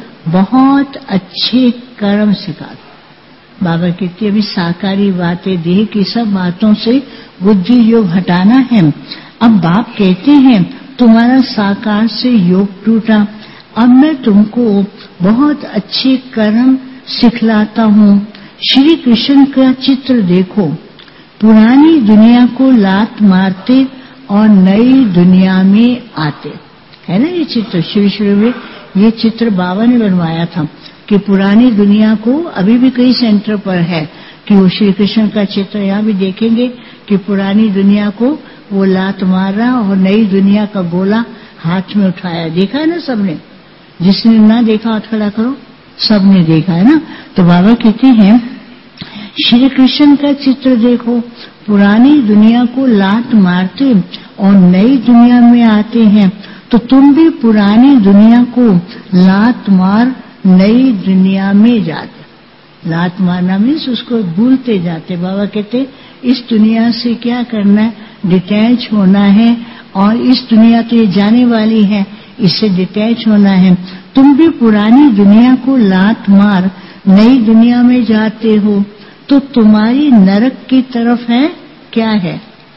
बहुत अच्छे कर्म सिखा दूं। बाबा कहते अभी साकारी बातें, देह की सब बातों से बुद्धि योग हटाना है। अब बाप कहते हैं तुम्हारा साकार से योग टूटा, अब मैं तुमको बहुत अच्छे कर्म सिखलाता हूँ। श्री कृष्ण का चित्र देखो, पुरानी दुनिया को लात मारते और नई दुनिया में आते, है ना ये चित्र। शुरू शुरू में ये चित्र बाबा ने बनवाया था कि पुरानी दुनिया को, अभी भी कई सेंटर पर है कि वो श्री कृष्ण का चित्र, यहाँ भी देखेंगे कि पुरानी दुनिया को वो लात मार रहा और नई दुनिया का गोला हाथ में उठाया। देखा है ना सबने, जिसने ना देखा हाथ खड़ा करो, सबने देखा है ना। तो बाबा कहते हैं श्री कृष्ण का चित्र देखो, पुरानी दुनिया को लात मारते और नई दुनिया में आते हैं, तो तुम भी पुरानी दुनिया को लात मार नई दुनिया में जाते। लात मारना मीन्स उसको भूलते जाते। बाबा कहते इस दुनिया से क्या करना है, डिटैच होना है, और इस दुनिया तो ये जाने वाली है, इससे डिटैच होना है। तुम भी पुरानी दुनिया को लात मार नई दुनिया में जाते हो, तो तुम्हारी नरक की तरफ है क्या है,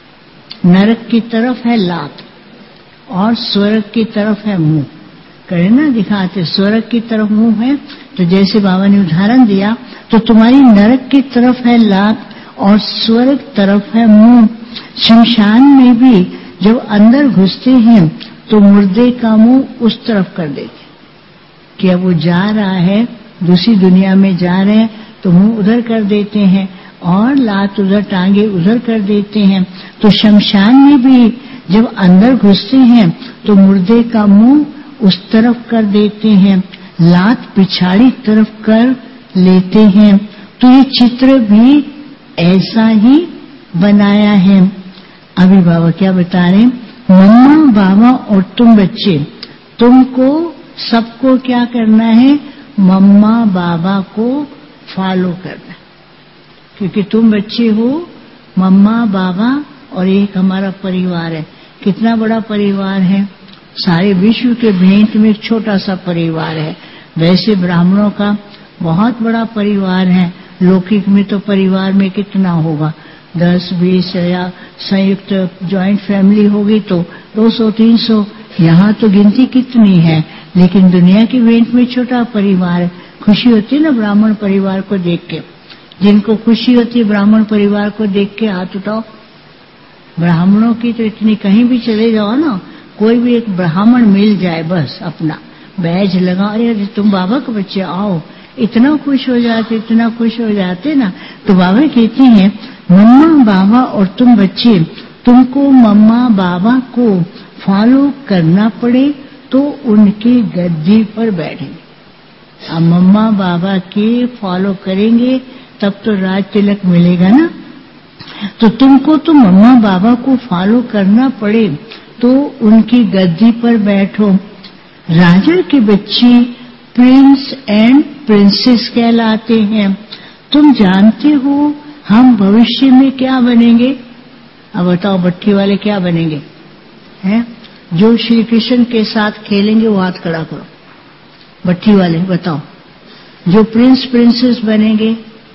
नरक की तरफ है लात और स्वर्ग की तरफ है मुंह। करे ना दिखाते, स्वर्ग की तरफ मुंह है, तो जैसे बाबा ने उदाहरण दिया, तो तुम्हारी नरक की तरफ है लात और स्वर्ग तरफ है मुंह। शमशान में भी जब अंदर घुसते हैं तो मुर्दे का मुंह उस तरफ कर देते कि अब वो जा रहा है, दूसरी दुनिया में जा रहे हैं, तो मुंह उधर कर देते हैं और लात उधर, टांगे उधर कर देते हैं। तो शमशान में भी जब अंदर घुसते हैं तो मुर्दे का मुंह उस तरफ कर देते हैं, लात पिछाड़ी तरफ कर लेते हैं। तो ये चित्र भी ऐसा ही बनाया है। अभी बाबा क्या बता रहे, मम्मा बाबा और तुम बच्चे, तुमको सबको क्या करना है, मम्मा बाबा को फॉलो करना, क्योंकि तुम बच्चे हो, मम्मा बाबा और एक हमारा परिवार है। कितना बड़ा परिवार है, सारे विश्व के भेंट में एक छोटा सा परिवार है। वैसे ब्राह्मणों का बहुत बड़ा परिवार है। लौकिक में तो परिवार में कितना होगा, दस बीस या संयुक्त ज्वाइंट फैमिली होगी तो दो सौ तीन सौ, यहाँ तो गिनती कितनी है। लेकिन दुनिया की भेंट में छोटा परिवार है। खुशी होती है ना ब्राह्मण परिवार को देख के। जिनको खुशी होती है ब्राह्मण परिवार को देख के हाथ उठाओ। ब्राह्मणों की तो इतनी, कहीं भी चले जाओ ना, कोई भी एक ब्राह्मण मिल जाए बस अपना बैज लगा, अरे तुम बाबा के बच्चे आओ, इतना खुश हो जाते, इतना खुश हो जाते ना। तो बाबा कहते हैं मम्मा बाबा और तुम बच्चे, तुमको मम्मा बाबा को फॉलो करना पड़े तो उनके गद्दी पर बैठेंगे। अब मम्मा बाबा के फॉलो करेंगे तब तो राज तिलक मिलेगा ना। तो तुमको तो मम्मा बाबा को फॉलो करना पड़े तो उनकी गद्दी पर बैठो। राजा के बच्चे प्रिंस एंड प्रिंसेस कहलाते हैं। तुम जानते हो हम भविष्य में क्या बनेंगे? अब बताओ भट्टी वाले क्या बनेंगे? हैं? जो श्री कृष्ण के साथ खेलेंगे वो हाथ खड़ा करो। भट्टी वाले बताओ। जो प्रिंस प्रिंसेस बनेंगे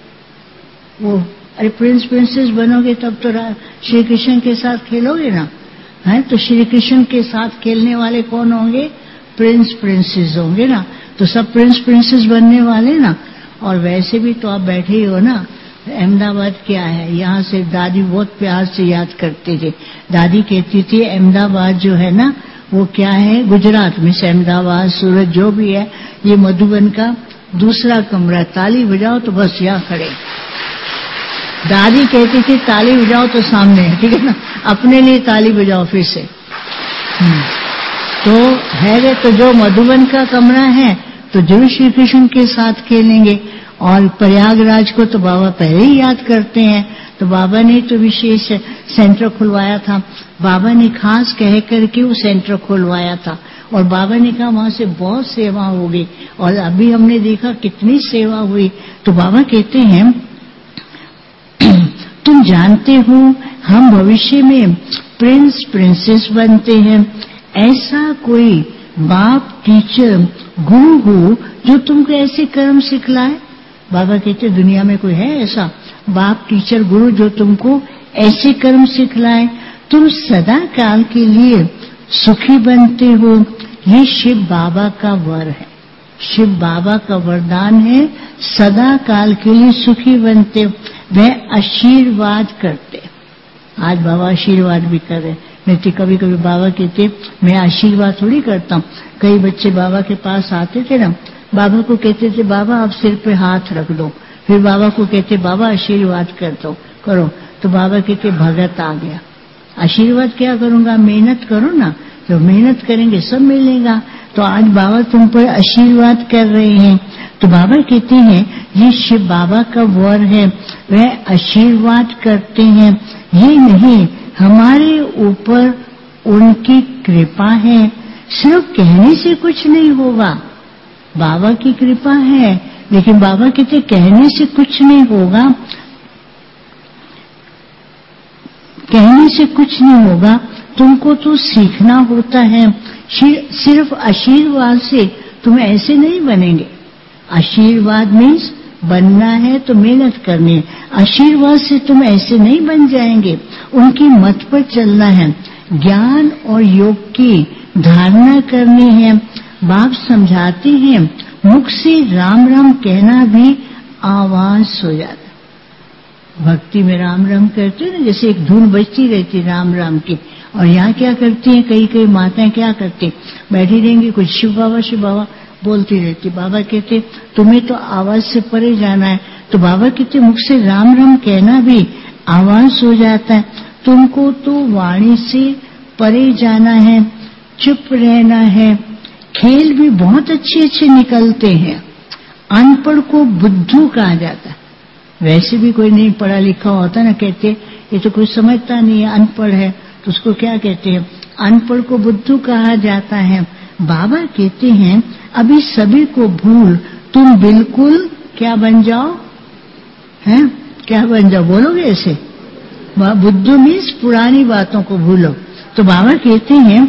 वो, अरे प्रिंस प्रिंसेस बनोगे तब तो श्री कृष्ण के साथ खेलोगे ना, है? तो श्री कृष्ण के साथ खेलने वाले कौन होंगे? प्रिंस प्रिंसेस होंगे ना। तो सब प्रिंस प्रिंसेस बनने वाले ना। और वैसे भी तो आप बैठे ही हो ना। अहमदाबाद क्या है, यहाँ से दादी बहुत प्यार से याद करती थी। दादी कहती थी अहमदाबाद जो है ना वो क्या है, गुजरात में से अहमदाबाद सूरत जो भी है, ये मधुबन का दूसरा कमरा। ताली बजाओ तो बस यहाँ खड़े। दादी कहती थी ताली बजाओ तो सामने है, ठीक है ना, अपने लिए ताली बजाओ फिर से। तो है तो जो मधुबन का कमरा है तो जरूर श्री कृष्ण के साथ खेलेंगे। और प्रयागराज को तो बाबा पहले ही याद करते हैं। तो बाबा ने तो विशेष सेंटर खुलवाया था। बाबा ने खास कह करके वो सेंटर खुलवाया था और बाबा ने कहा वहां से बहुत सेवा होगी। और अभी हमने देखा कितनी सेवा हुई। तो बाबा कहते हैं तुम जानते हो हम भविष्य में प्रिंस प्रिंसेस बनते हैं। ऐसा कोई बाप टीचर गुरु हो जो तुमको ऐसे कर्म सिखलाए? बाबा कहते दुनिया में कोई है ऐसा बाप टीचर गुरु जो तुमको ऐसे कर्म सिखलाए? तुम सदा काल के लिए सुखी बनते हो। ये शिव बाबा का वर है, शिव बाबा का वरदान है। सदा काल के लिए सुखी बनते, वह आशीर्वाद करते। आज बाबा आशीर्वाद भी कर रहे। नहीं तो कभी कभी बाबा कहते मैं आशीर्वाद थोड़ी करता हूँ। कई बच्चे बाबा के पास आते थे ना, बाबा को कहते थे बाबा आप सिर पे हाथ रख दो, फिर बाबा को कहते बाबा आशीर्वाद कर दो, करो। तो बाबा कहते भगत आ गया, आशीर्वाद क्या करूंगा, मेहनत करो ना, तो मेहनत करेंगे सब मिलेगा। तो आज बाबा तुम पर आशीर्वाद कर रहे हैं। तो बाबा कहते हैं ये शिव बाबा का वर है, वह आशीर्वाद करते हैं। ये नहीं हमारे ऊपर उनकी कृपा है। सिर्फ कहने से कुछ नहीं होगा, बाबा की कृपा है, लेकिन बाबा कहते कहने से कुछ नहीं होगा, कहने से कुछ नहीं होगा, तुमको तो सीखना होता है। सिर्फ आशीर्वाद से तुम ऐसे नहीं बनेंगे। आशीर्वाद मीन्स बनना है तो मेहनत करनी है। आशीर्वाद से तुम ऐसे नहीं बन जाएंगे, उनकी मत पर चलना है, ज्ञान और योग की धारणा करनी है। बाप समझाते हैं मुख से राम राम कहना भी आवाज हो जाता। भक्ति में राम राम करते हैं ना, जैसे एक धुन बजती रहती राम राम की। और यहाँ क्या करती हैं, कई कई माताएं क्या करती, बैठी रहेंगी कुछ शिव बाबा शिव बाबा बोलती रहती। बाबा कहते तुम्हें तो आवाज से परे जाना है। तो बाबा कहते मुख से राम राम कहना भी आवाज हो जाता है। तुमको तो वाणी से परे जाना है, चुप रहना है। खेल भी बहुत अच्छे अच्छे निकलते हैं। अनपढ़ को बुद्धू कहा जाता है। वैसे भी कोई नहीं पढ़ा लिखा होता ना, कहते ये तो कुछ समझता नहीं है, अनपढ़ है, तो उसको क्या कहते हैं, अनपढ़ को बुद्धू कहा जाता है। बाबा कहते हैं अभी सभी को भूल तुम बिल्कुल क्या बन जाओ, हैं क्या बन जाओ, बोलोगे ऐसे, बुद्धू मीन्स पुरानी बातों को भूलो। तो बाबा कहते हैं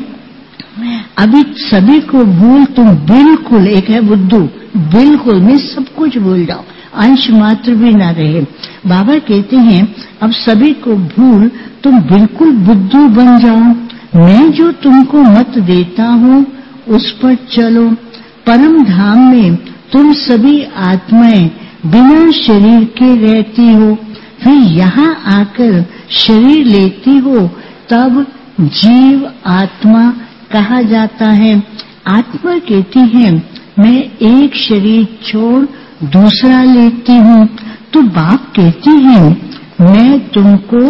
अभी सभी को भूल तुम बिल्कुल, एक है बुद्धू, बिल्कुल मीन्स सब कुछ भूल जाओ, अंश मात्र भी ना रहे। बाबा कहते हैं अब सभी को भूल तुम बिल्कुल बुद्धू बन जाओ। मैं जो तुमको मत देता हूँ उस पर चलो। परम धाम में तुम सभी आत्माएं बिना शरीर के रहती हो, फिर यहाँ आकर शरीर लेती हो, तब जीव आत्मा कहा जाता है। आत्मा कहती है मैं एक शरीर छोड़ दूसरा लेती हूँ। तो बाप कहती है मैं तुमको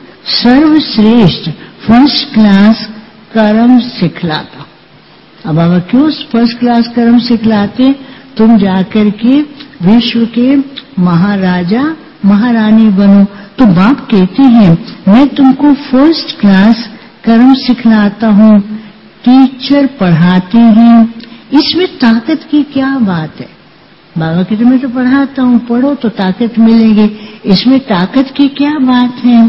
सर्वश्रेष्ठ फर्स्ट क्लास कर्म सिखलाता। अब बाबा क्यों फर्स्ट क्लास कर्म सिखलाते? तुम जाकर के विश्व के महाराजा महारानी बनो। तो बाप कहते हैं मैं तुमको फर्स्ट क्लास कर्म सिखलाता हूँ। टीचर पढ़ाते हैं, इसमें ताकत की क्या बात है? बाबा कहते मैं तो पढ़ाता हूँ, पढ़ो तो ताकत मिलेगी, इसमें ताकत की क्या बात है?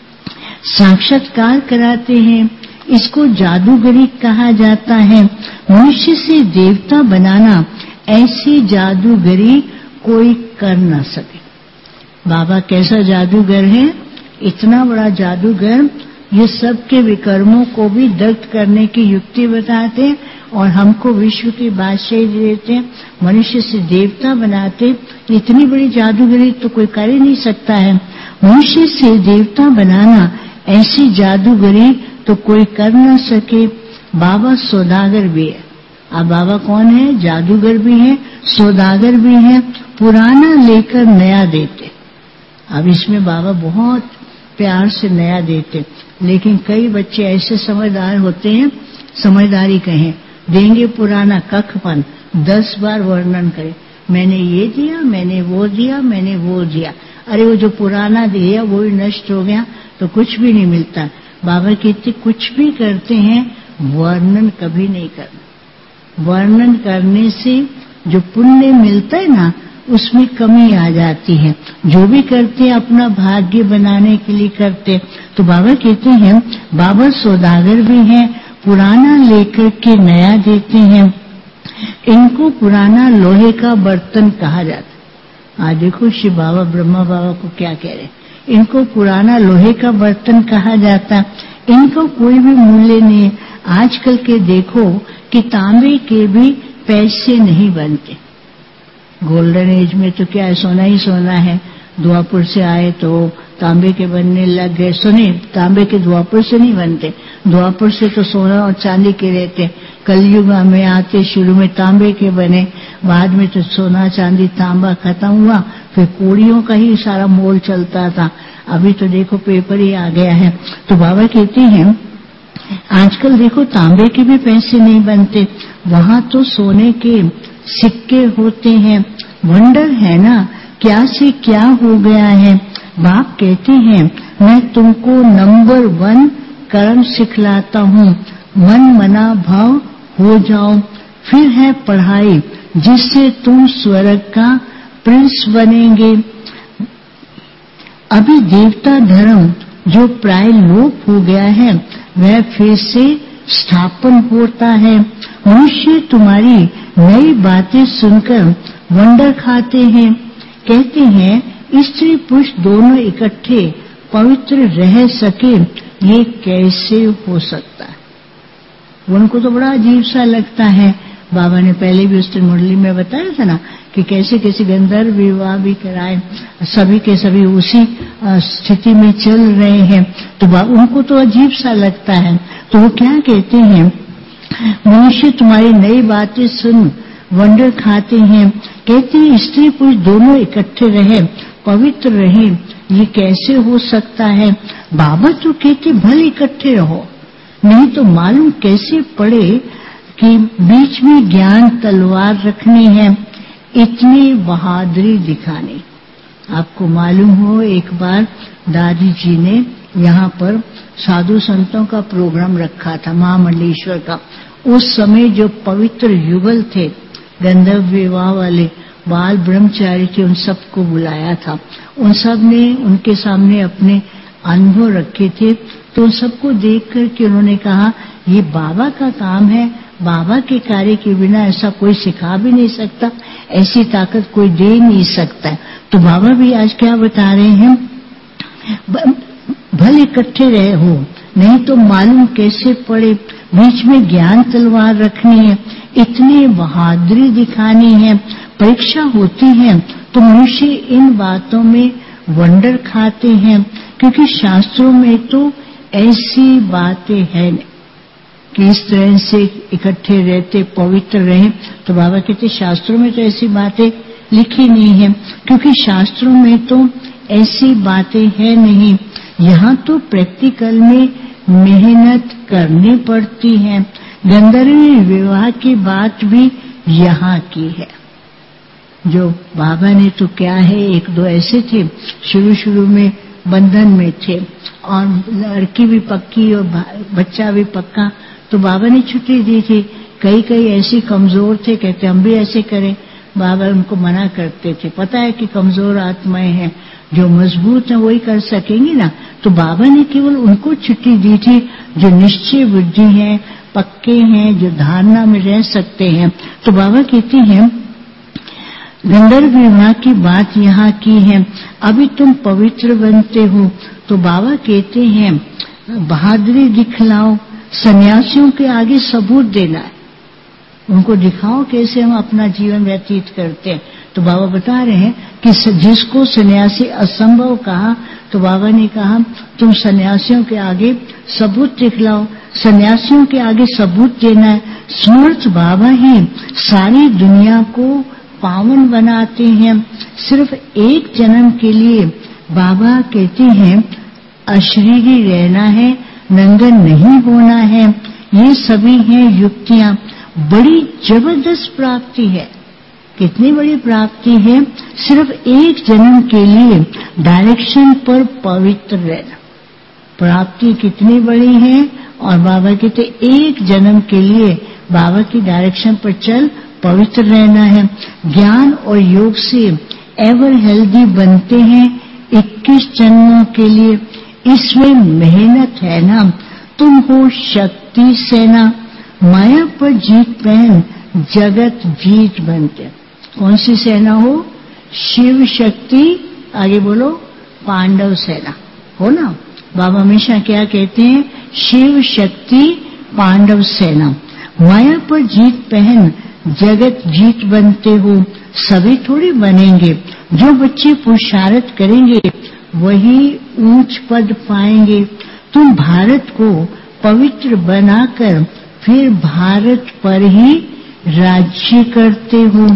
साक्षात्कार कराते हैं, इसको जादूगरी कहा जाता है। मनुष्य से देवता बनाना ऐसी जादूगरी कोई कर न सके। बाबा कैसा जादूगर है? इतना बड़ा जादूगर, ये सब के विकर्मों को भी दग्ध करने की युक्ति बताते और हमको विश्व की बादशाही देते, मनुष्य से देवता बनाते। इतनी बड़ी जादूगरी तो कोई कर ही नहीं सकता है। मनुष्य से देवता बनाना ऐसी जादूगरी तो कोई कर न सके। बाबा सौदागर भी है। अब बाबा कौन है? जादूगर भी है, सौदागर भी है, पुराना लेकर नया देते। अब इसमें बाबा बहुत प्यार से नया देते, लेकिन कई बच्चे ऐसे समझदार होते हैं, समझदारी कहें, देंगे पुराना कखपन, दस बार वर्णन करें, मैंने ये दिया, मैंने वो दिया, मैंने वो दिया। अरे वो जो पुराना दिया वो भी नष्ट हो गया तो कुछ भी नहीं मिलता। बाबा कहते कुछ भी करते हैं वर्णन कभी नहीं करना। वर्णन करने से जो पुण्य मिलता है ना, उसमें कमी आ जाती है। जो भी करते हैं अपना भाग्य बनाने के लिए करते। तो बाबा कहते हैं बाबा सौदागर भी हैं, पुराना लेकर के नया देते हैं। इनको पुराना लोहे का बर्तन कहा जाता है। आज देखो शिव बाबा ब्रह्मा बाबा को क्या कह रहे हैं, इनको पुराना लोहे का बर्तन कहा जाता। इनको कोई भी मूल्य नहीं है। आजकल के देखो कि तांबे के भी पैसे नहीं बनते। गोल्डन एज में तो क्या है, सोना ही सोना है। द्वापर से आए तो तांबे के बनने लग गए। सुने, तांबे के द्वापर से नहीं बनते, द्वापर से तो सोना और चांदी के रहते। कलयुग में आते शुरू में तांबे के बने, बाद में तो सोना चांदी तांबा खत्म हुआ, फिर कौड़ियों का ही सारा मोल चलता था। अभी तो देखो पेपर ही आ गया है। तो बाबा कहते हैं आजकल देखो तांबे के भी पैसे नहीं बनते, वहां तो सोने के सिक्के होते हैं। वंडर है ना, क्या से क्या हो गया है। बाप कहते हैं मैं तुमको नंबर वन कर्म सिखलाता हूँ, मन मना भाव हो जाओ। फिर है पढ़ाई जिससे तुम स्वर्ग का प्रिंस बनेंगे। अभी देवता धर्म जो प्राय लोप हो गया है वह फिर से स्थापन होता है। मनुष्य तुम्हारी नई बातें सुनकर वंडर खाते हैं, कहते हैं स्त्री पुरुष दोनों इकट्ठे पवित्र रह सके, ये कैसे हो सकता है। उनको तो बड़ा अजीब सा लगता है। बाबा ने पहले भी उस मुरली में बताया था ना कि कैसे कैसे गंधर्व विवाह भी कराए, सभी के सभी उसी स्थिति में चल रहे हैं। तो उनको तो अजीब सा लगता है। तो वो क्या कहते हैं, मनुष्य तुम्हारी नई बातें सुन वंडर खाते हैं, कहते हैं स्त्री पुरुष दोनों इकट्ठे रहे, पवित्र रहे, ये कैसे हो सकता है। बाबा तो कहते भले इकट्ठे रहो, नहीं तो मालूम कैसे पड़े कि बीच में ज्ञान तलवार रखनी है, इतनी बहादुरी दिखानी। आपको मालूम हो एक बार दादी जी ने यहाँ पर साधु संतों का प्रोग्राम रखा था, महामंडलेश्वर का। उस समय जो पवित्र युगल थे, गंधर्व विवाह वाले बाल ब्रह्मचारी थे, उन सबको बुलाया था। उन सब ने उनके सामने अपने अनुभव रखे थे, तो सबको देख करके उन्होंने कहा ये बाबा का काम है, बाबा के कार्य के बिना ऐसा कोई सिखा भी नहीं सकता, ऐसी ताकत कोई दे नहीं सकता। तो बाबा भी आज क्या बता रहे हैं, भले इकट्ठे रहे हो, नहीं तो मालूम कैसे पड़े, बीच में ज्ञान तलवार रखनी है, इतनी बहादुरी दिखानी है, परीक्षा होती है, तो मनुष्य इन बातों में वंडर खाते हैं, क्योंकि शास्त्रों में तो ऐसी बातें हैं कि इस तरह से इकट्ठे रहते, पवित्र रहे। तो बाबा कहते शास्त्रों में तो ऐसी बातें लिखी नहीं है, क्योंकि शास्त्रों में तो ऐसी बातें है नहीं। यहाँ तो प्रैक्टिकल में मेहनत करनी पड़ती है। गंधर्व विवाह की बात भी यहाँ की है। जो बाबा ने तो क्या है, एक दो ऐसे थे शुरू शुरू में बंधन में थे, और लड़की भी पक्की और बच्चा भी पक्का, तो बाबा ने छुट्टी दी थी। कई कई ऐसे कमजोर थे, कहते हम भी ऐसे करें, बाबा उनको मना करते थे। पता है कि कमजोर आत्माएं हैं, जो मजबूत है वही कर सकेंगी ना। तो बाबा ने केवल उनको छुट्टी दी थी जो निश्चय बुद्धि है, पक्के हैं, जो धारणा में रह सकते हैं। तो बाबा कहते हैं गंधर्व विवाह की बात यहाँ की है, अभी तुम पवित्र बनते हो। तो बाबा कहते हैं बहादुरी दिखलाओ, सन्यासियों के आगे सबूत देना है, उनको दिखाओ कैसे हम अपना जीवन व्यतीत करते हैं। तो बाबा बता रहे हैं कि जिसको सन्यासी असंभव कहा, तो बाबा ने कहा तुम सन्यासियों के आगे सबूत दिखलाओ, सन्यासियों के आगे सबूत देना है। समर्थ बाबा ही सारी दुनिया को पावन बनाते हैं। सिर्फ एक जन्म के लिए बाबा कहते हैं अशरीरी रहना है, नंगन नहीं होना है। ये सभी हैं युक्तियां। बड़ी जबरदस्त प्राप्ति है। कितनी बड़ी प्राप्ति है, सिर्फ एक जन्म के लिए डायरेक्शन पर पवित्र रहना। प्राप्ति कितनी बड़ी है, और बाबा कहते एक जन्म के लिए बाबा की डायरेक्शन पर चल पवित्र रहना है। ज्ञान और योग से एवर हेल्दी बनते हैं इक्कीस जन्मों के लिए। इसमें मेहनत है ना। तुम हो शक्ति सेना, माया पर जीत पहन जगत जीत बनते। कौन सी सेना हो? शिव शक्ति, आगे बोलो, पांडव सेना हो ना। बाबा हमेशा क्या कहते हैं, शिव शक्ति पांडव सेना। माया पर जीत पहन जगत जीत बनते हो। सभी थोड़ी बनेंगे, जो बच्चे पुरुषार्थ करेंगे वही ऊंच पद पाएंगे। तुम भारत को पवित्र बनाकर फिर भारत पर ही राज्य करते हो।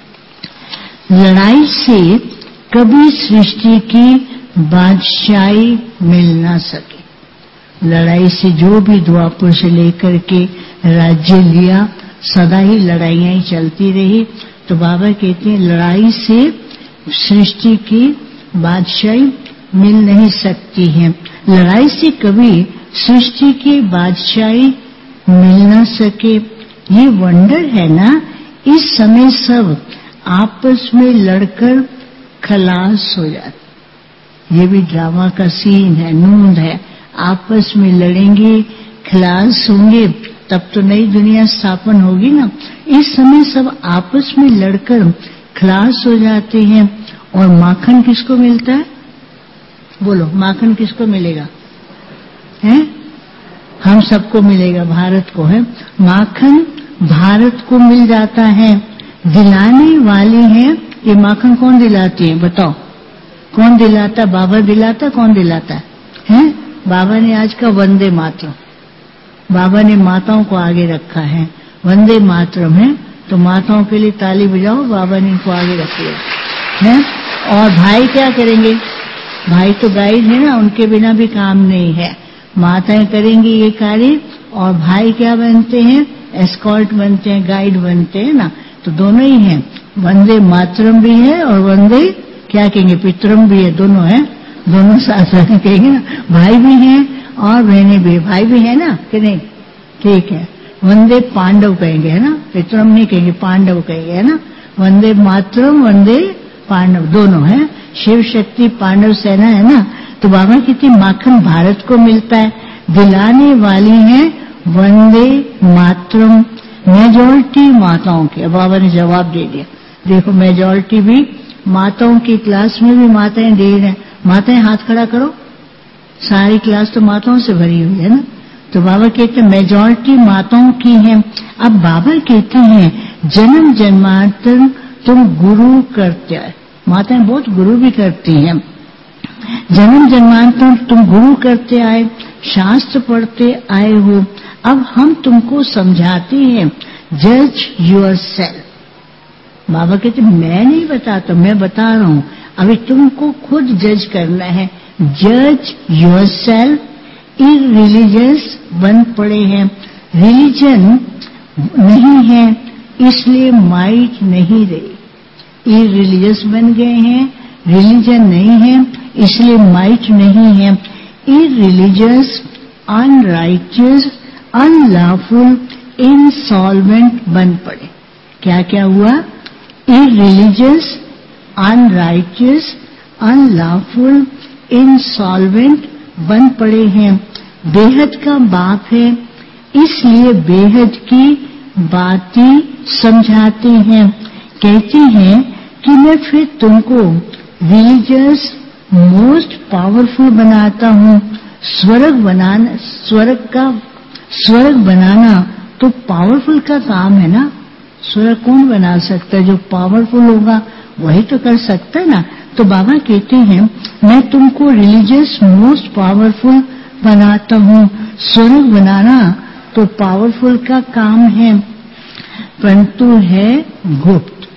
लड़ाई से कभी सृष्टि की बादशाही मिल ना सके। लड़ाई से जो भी द्वापर से लेकर के राज्य लिया, सदा ही लड़ाइयां ही चलती रही। तो बाबा कहते हैं लड़ाई से सृष्टि की बादशाही मिल नहीं सकती है। लड़ाई से कभी सृष्टि की बादशाही मिल ना सके। ये वंडर है ना। इस समय सब आपस में लड़कर खलास हो जाते। ये भी ड्रामा का सीन है, नूंद है। आपस में लड़ेंगे, खलास होंगे, तब तो नई दुनिया स्थापन होगी ना। इस समय सब आपस में लड़कर खलास हो जाते हैं। और माखन किसको मिलता है? बोलो, माखन किसको मिलेगा? हैं? हम सबको मिलेगा, भारत को है। माखन भारत को मिल जाता है। दिलाने वाली है ये माखन। कौन दिलाती है बताओ? कौन दिलाता? बाबा दिलाता। कौन दिलाता है? हैं? बाबा ने आज का वंदे मातरम, बाबा ने माताओं को आगे रखा है। वंदे मातरम है, तो माताओं के लिए ताली बजाओ, बाबा ने इनको आगे रख लिया है। और भाई क्या करेंगे? भाई तो गाइड है ना, उनके बिना भी काम नहीं है। माताएं करेंगी ये कार्य, और भाई क्या बनते हैं? एस्कॉर्ट बनते हैं, गाइड बनते हैं ना। तो दोनों ही हैं, वंदे मातरम भी है और वंदे क्या कहेंगे, पितरम भी है। दोनों है, दोनों साथ कहेंगे ना। भाई भी हैं और बहनें भी, भाई भी है ना कि नहीं? ठीक है। वंदे पांडव कहेंगे, है ना। पितरम नहीं कहेंगे, पांडव कहेंगे, है ना। वंदे मातरम, वंदे पांडव, दोनों है। शिव शक्ति पांडव सेना है ना। तो बाबा कहते माखन भारत को मिलता है, दिलाने वाली है वंदे मातरम मेजॉरिटी माताओं के। बाबा ने जवाब दे दिया, देखो मेजॉरिटी भी माताओं की क्लास में भी माताएं दे रहे हैं। माताएं हाथ खड़ा करो, सारी क्लास तो माताओं से भरी हुई है ना। तो बाबा कहते हैं मेजॉरिटी माताओं की है। अब बाबा कहते हैं जन्म जन्मांतर तुम गुरु करते आए, माताएं बहुत गुरु भी करती हैं। जन्म जन्मांतर तुम गुरु करते आए, शास्त्र पढ़ते आए हो। अब हम तुमको समझाते हैं जज योर सेल्फ। बाबा कहते मैं नहीं बताता, मैं बता रहा हूं, अभी तुमको खुद जज करना है। जज योर सेल्फ। इररिलीजियस बन पड़े हैं, रिलीजन नहीं है इसलिए माइट नहीं रही। इररिलीजियस बन गए हैं, रिलीजन नहीं है इसलिए माइट नहीं है। इररिलीजियस, अनराइटियस, अनलॉफुल, इंसॉल्वेंट बन पड़े। क्या क्या हुआ? इररिलीजियस, अनराइटियस, अनलॉफुल, इंसॉल्वेंट बन पड़े हैं। बेहद का बाप है इसलिए बेहद की बातें समझाते हैं। कहते हैं कि मैं फिर तुमको रिलीजियस मोस्ट पावरफुल बनाता हूँ। स्वर्ग बनाना, स्वर्ग का स्वर्ग बनाना तो पावरफुल का काम है ना। स्वर्ग कौन बना सकता है? जो पावरफुल होगा वही तो कर सकता है ना। तो बाबा कहते हैं मैं तुमको रिलीजियस मोस्ट पावरफुल बनाता हूँ। स्वर्ग बनाना तो पावरफुल का काम है, परंतु है गुप्त।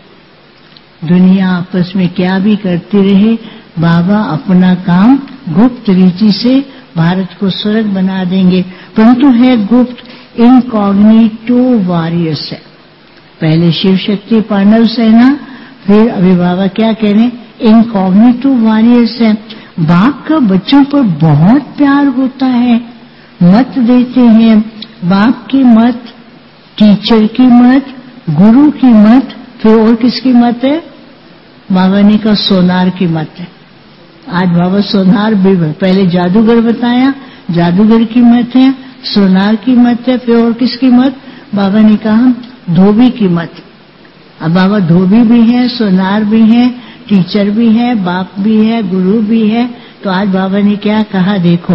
दुनिया आपस में क्या भी करती रहे, बाबा अपना काम गुप्त रीति से भारत को स्वर्ग बना देंगे, परंतु है गुप्त। इनकॉग्निटो वॉरियर्स है। पहले शिव शक्ति पांडव सेना, फिर अभी बाबा क्या कह रहे हैं? इनकॉग्निटो वॉरियर्स है। बाप का बच्चों पर बहुत प्यार होता है, मत देते हैं। बाप की मत, टीचर की मत, गुरु की मत, फिर और किसकी मत है? बाबा ने कहा सोनार की मत है। आज बाबा सोनार भी, पहले जादूगर बताया, जादूगर की मत है, सोनार की मत है, फिर और किसकी मत? बाबा ने कहा धोबी की मत। अब बाबा धोबी भी है, सोनार भी है, टीचर भी है, बाप भी है, गुरु भी है। तो आज बाबा ने क्या कहा देखो,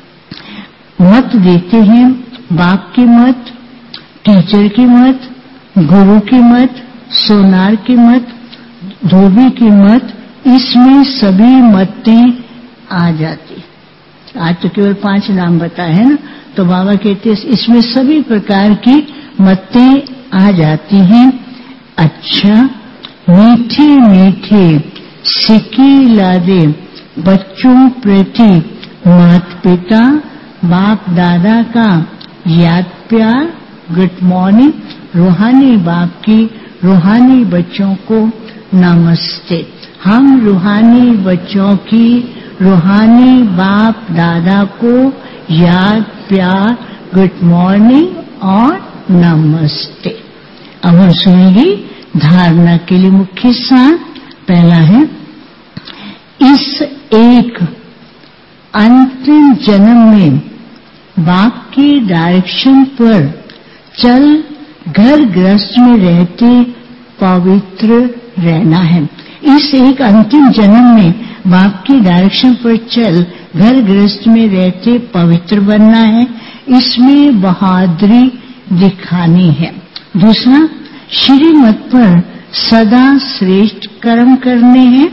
मत देते हैं, बाप की मत, टीचर की मत, गुरु की मत, सोनार की मत, धोबी की मत, इसमें सभी मतें आ जाती। आज तो केवल पांच नाम बताए हैं ना। तो बाबा कहते हैं इसमें सभी प्रकार की मतें आ जाती हैं। अच्छा, मीठे मीठे सिक्के लादे बच्चों प्रति माता पिता बाप दादा का याद प्यार, गुड मॉर्निंग। रूहानी बाप की रूहानी बच्चों को नमस्ते। हम रूहानी बच्चों की रूहानी बाप दादा को याद प्यार, गुड मॉर्निंग और नमस्ते। अब हम सुनेंगे धारणा के लिए मुख्य सार। पहला है, इस एक अंतिम जन्म में बाप की डायरेक्शन पर चल घर गृहस्थ में रहते पवित्र रहना है। इस एक अंतिम जन्म में बाप की डायरेक्शन पर चल घर गृहस्थ में रहते पवित्र बनना है, इसमें बहादुरी दिखानी है। दूसरा, श्रीमत पर सदा श्रेष्ठ कर्म करने हैं,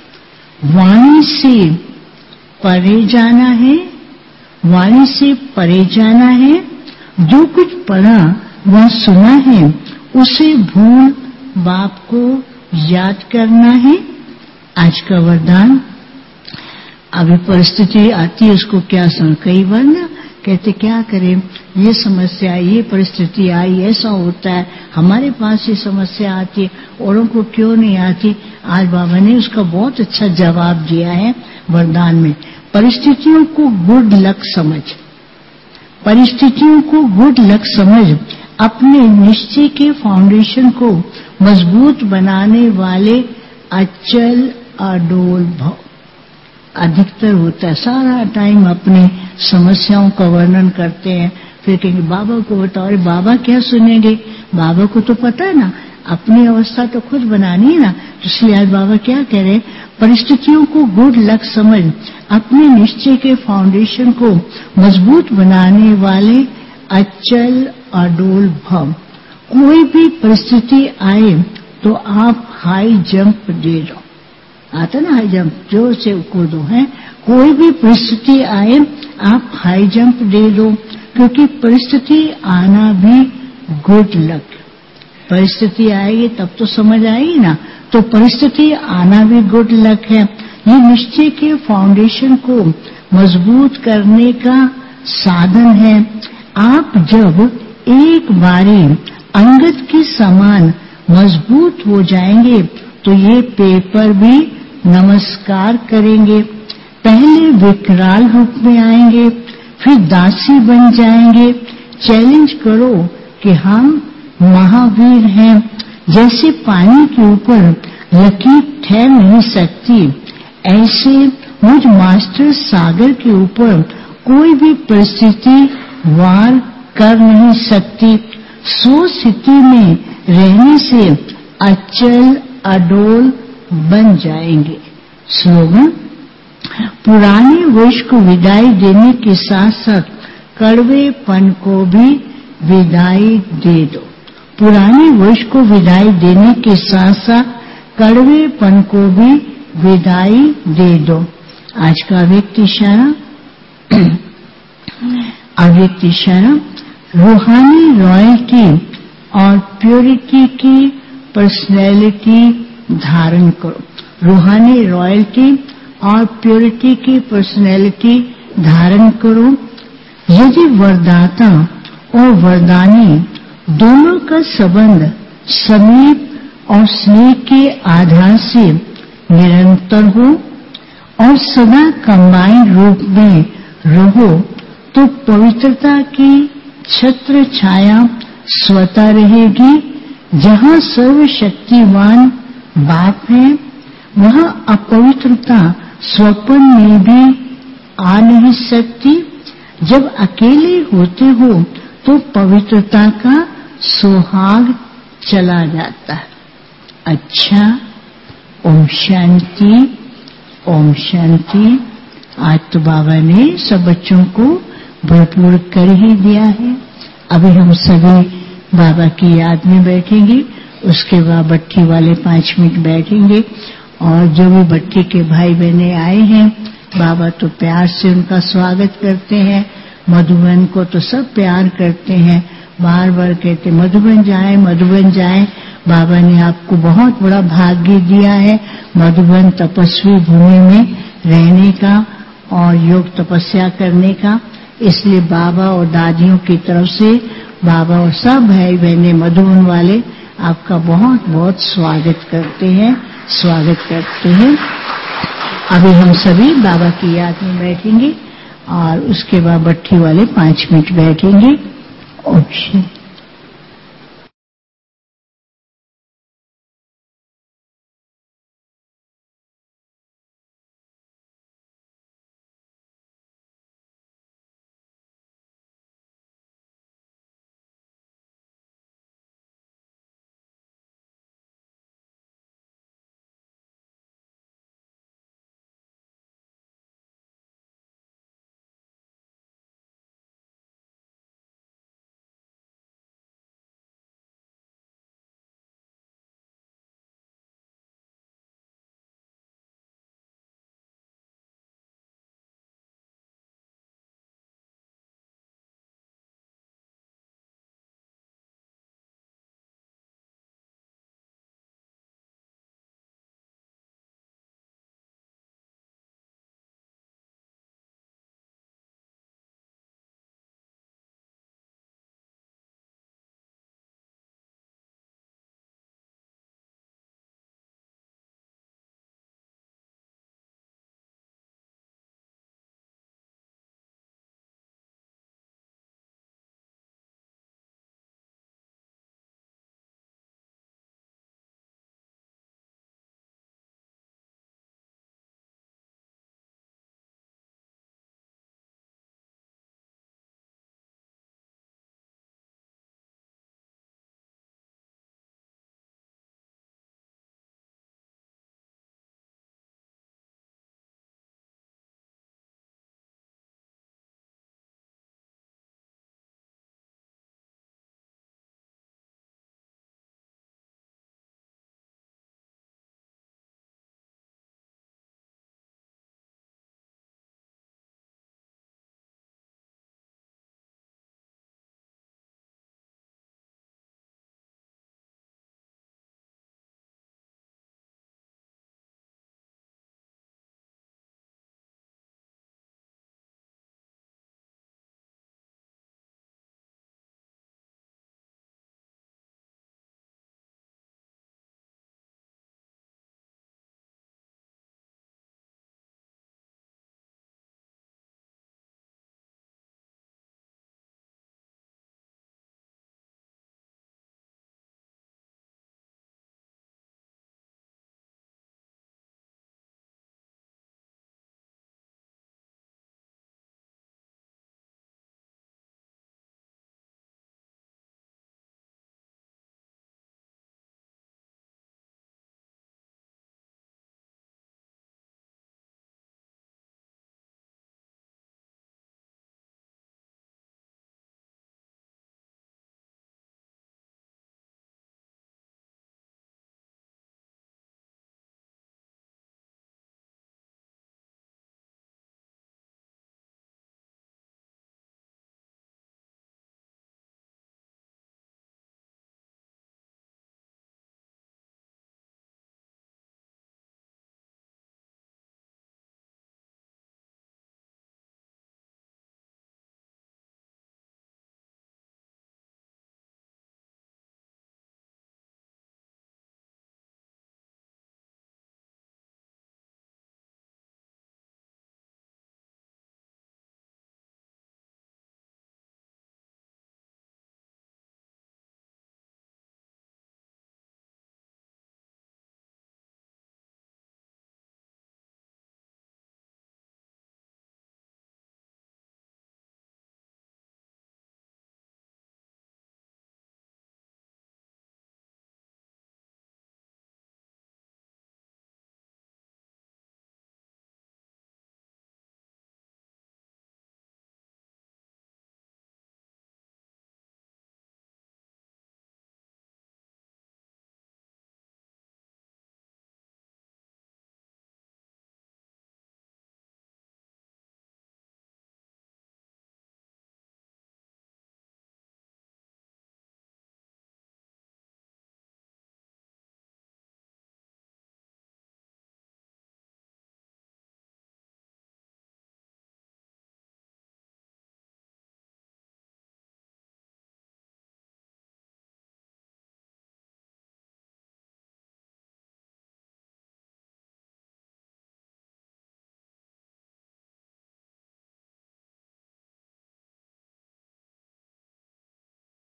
वाणी से परे जाना है, वाणी से परे जाना है। जो कुछ पढ़ा वह सुना है उसे भूल बाप को याद करना है। आज का वरदान। अभी परिस्थिति आती है, उसको क्या समझ, कई बार ना कहते क्या करें, ये समस्या, ये परिस्थिति आई, ऐसा होता है, हमारे पास ये समस्या आती है, औरों को क्यों नहीं आती। आज बाबा ने उसका बहुत अच्छा जवाब दिया है वरदान में। परिस्थितियों को गुड लक समझ, परिस्थितियों को गुड लक समझ अपने निश्चय के फाउंडेशन को मजबूत बनाने वाले अचल अडोल भव। अधिकतर होता है। सारा टाइम अपनी समस्याओं का वर्णन करते हैं, फिर कहेंगे बाबा को बताओ। अरे बाबा क्या सुनेंगे, बाबा को तो पता है ना, अपनी अवस्था तो खुद बनानी है ना। तो इसलिए आज बाबा क्या कह रहे, परिस्थितियों को गुड लक समझ अपने निश्चय के फाउंडेशन को मजबूत बनाने वाले अचल अडोल भव। कोई भी परिस्थिति आए तो आप हाई जंप दे दो। आता ना हाई जंप, जोर से कूदो है। कोई भी परिस्थिति आए आप हाई जंप दे दो, क्योंकि परिस्थिति आना भी गुड लक। परिस्थिति आएगी तब तो समझ आएगी ना, तो परिस्थिति आना भी गुड लक है। ये निश्चय के फाउंडेशन को मजबूत करने का साधन है। आप जब एक बारी अंगद के समान मजबूत हो जाएंगे तो ये पेपर भी नमस्कार करेंगे। पहले विकराल रूप में आएंगे, फिर दासी बन जाएंगे। चैलेंज करो कि हम महावीर हैं। जैसे पानी के ऊपर लकीर ठहर नहीं सकती, ऐसे मुझ मास्टर सागर के ऊपर कोई भी परिस्थिति वार कर नहीं सकती। सो स्थिति में रहने से अचल अडोल बन जाएंगे। स्लोगन, पुराने वर्ष को विदाई देने के साथ साथ कड़वेपन को भी विदाई दे दो। पुराने वर्ष को विदाई देने के साथ साथ कड़वेपन को भी विदाई दे दो। आज का अव्यक्त इशारा, अव्यक्त इशारा, रूहानी रॉयल्टी और प्योरिटी की पर्सनैलिटी धारण करो। रूहानी रॉयल्टी और प्योरिटी की पर्सनैलिटी धारण करो। यदि वरदाता और वरदानी दोनों का संबंध समीप और स्नेह के आधार से निरंतर हो और सदा कंबाइंड रूप में रहो, तो पवित्रता की छत्र छाया स्वतः रहेगी। जहाँ सर्वशक्तिवान बाप है, वहाँ अपवित्रता स्वप्न में भी आ नहीं सकती। जब अकेले होते हो तो पवित्रता का सुहाग चला जाता है। अच्छा, ओम शांति, ओम शांति। आज तो बाबा ने सब बच्चों को भरपूर कर ही दिया है। अभी हम सभी बाबा की याद में बैठेंगे, उसके बाद बट्टी वाले पांच मिनट बैठेंगे। और जो भी बट्टी के भाई बहने आए हैं, बाबा तो प्यार से उनका स्वागत करते हैं। मधुबन को तो सब प्यार करते हैं, बार बार कहते मधुबन जाएं, मधुबन जाएं। बाबा ने आपको बहुत बड़ा भाग्य दिया है मधुबन तपस्वी भूमि में रहने का और योग तपस्या करने का। इसलिए बाबा और दादियों की तरफ से बाबा और सब भाई बहने मधुबन वाले आपका बहुत बहुत स्वागत करते हैं, स्वागत करते हैं। अभी हम सभी बाबा की याद में बैठेंगे और उसके बाद बट्टी वाले पांच मिनट बैठेंगे। ओम शांति।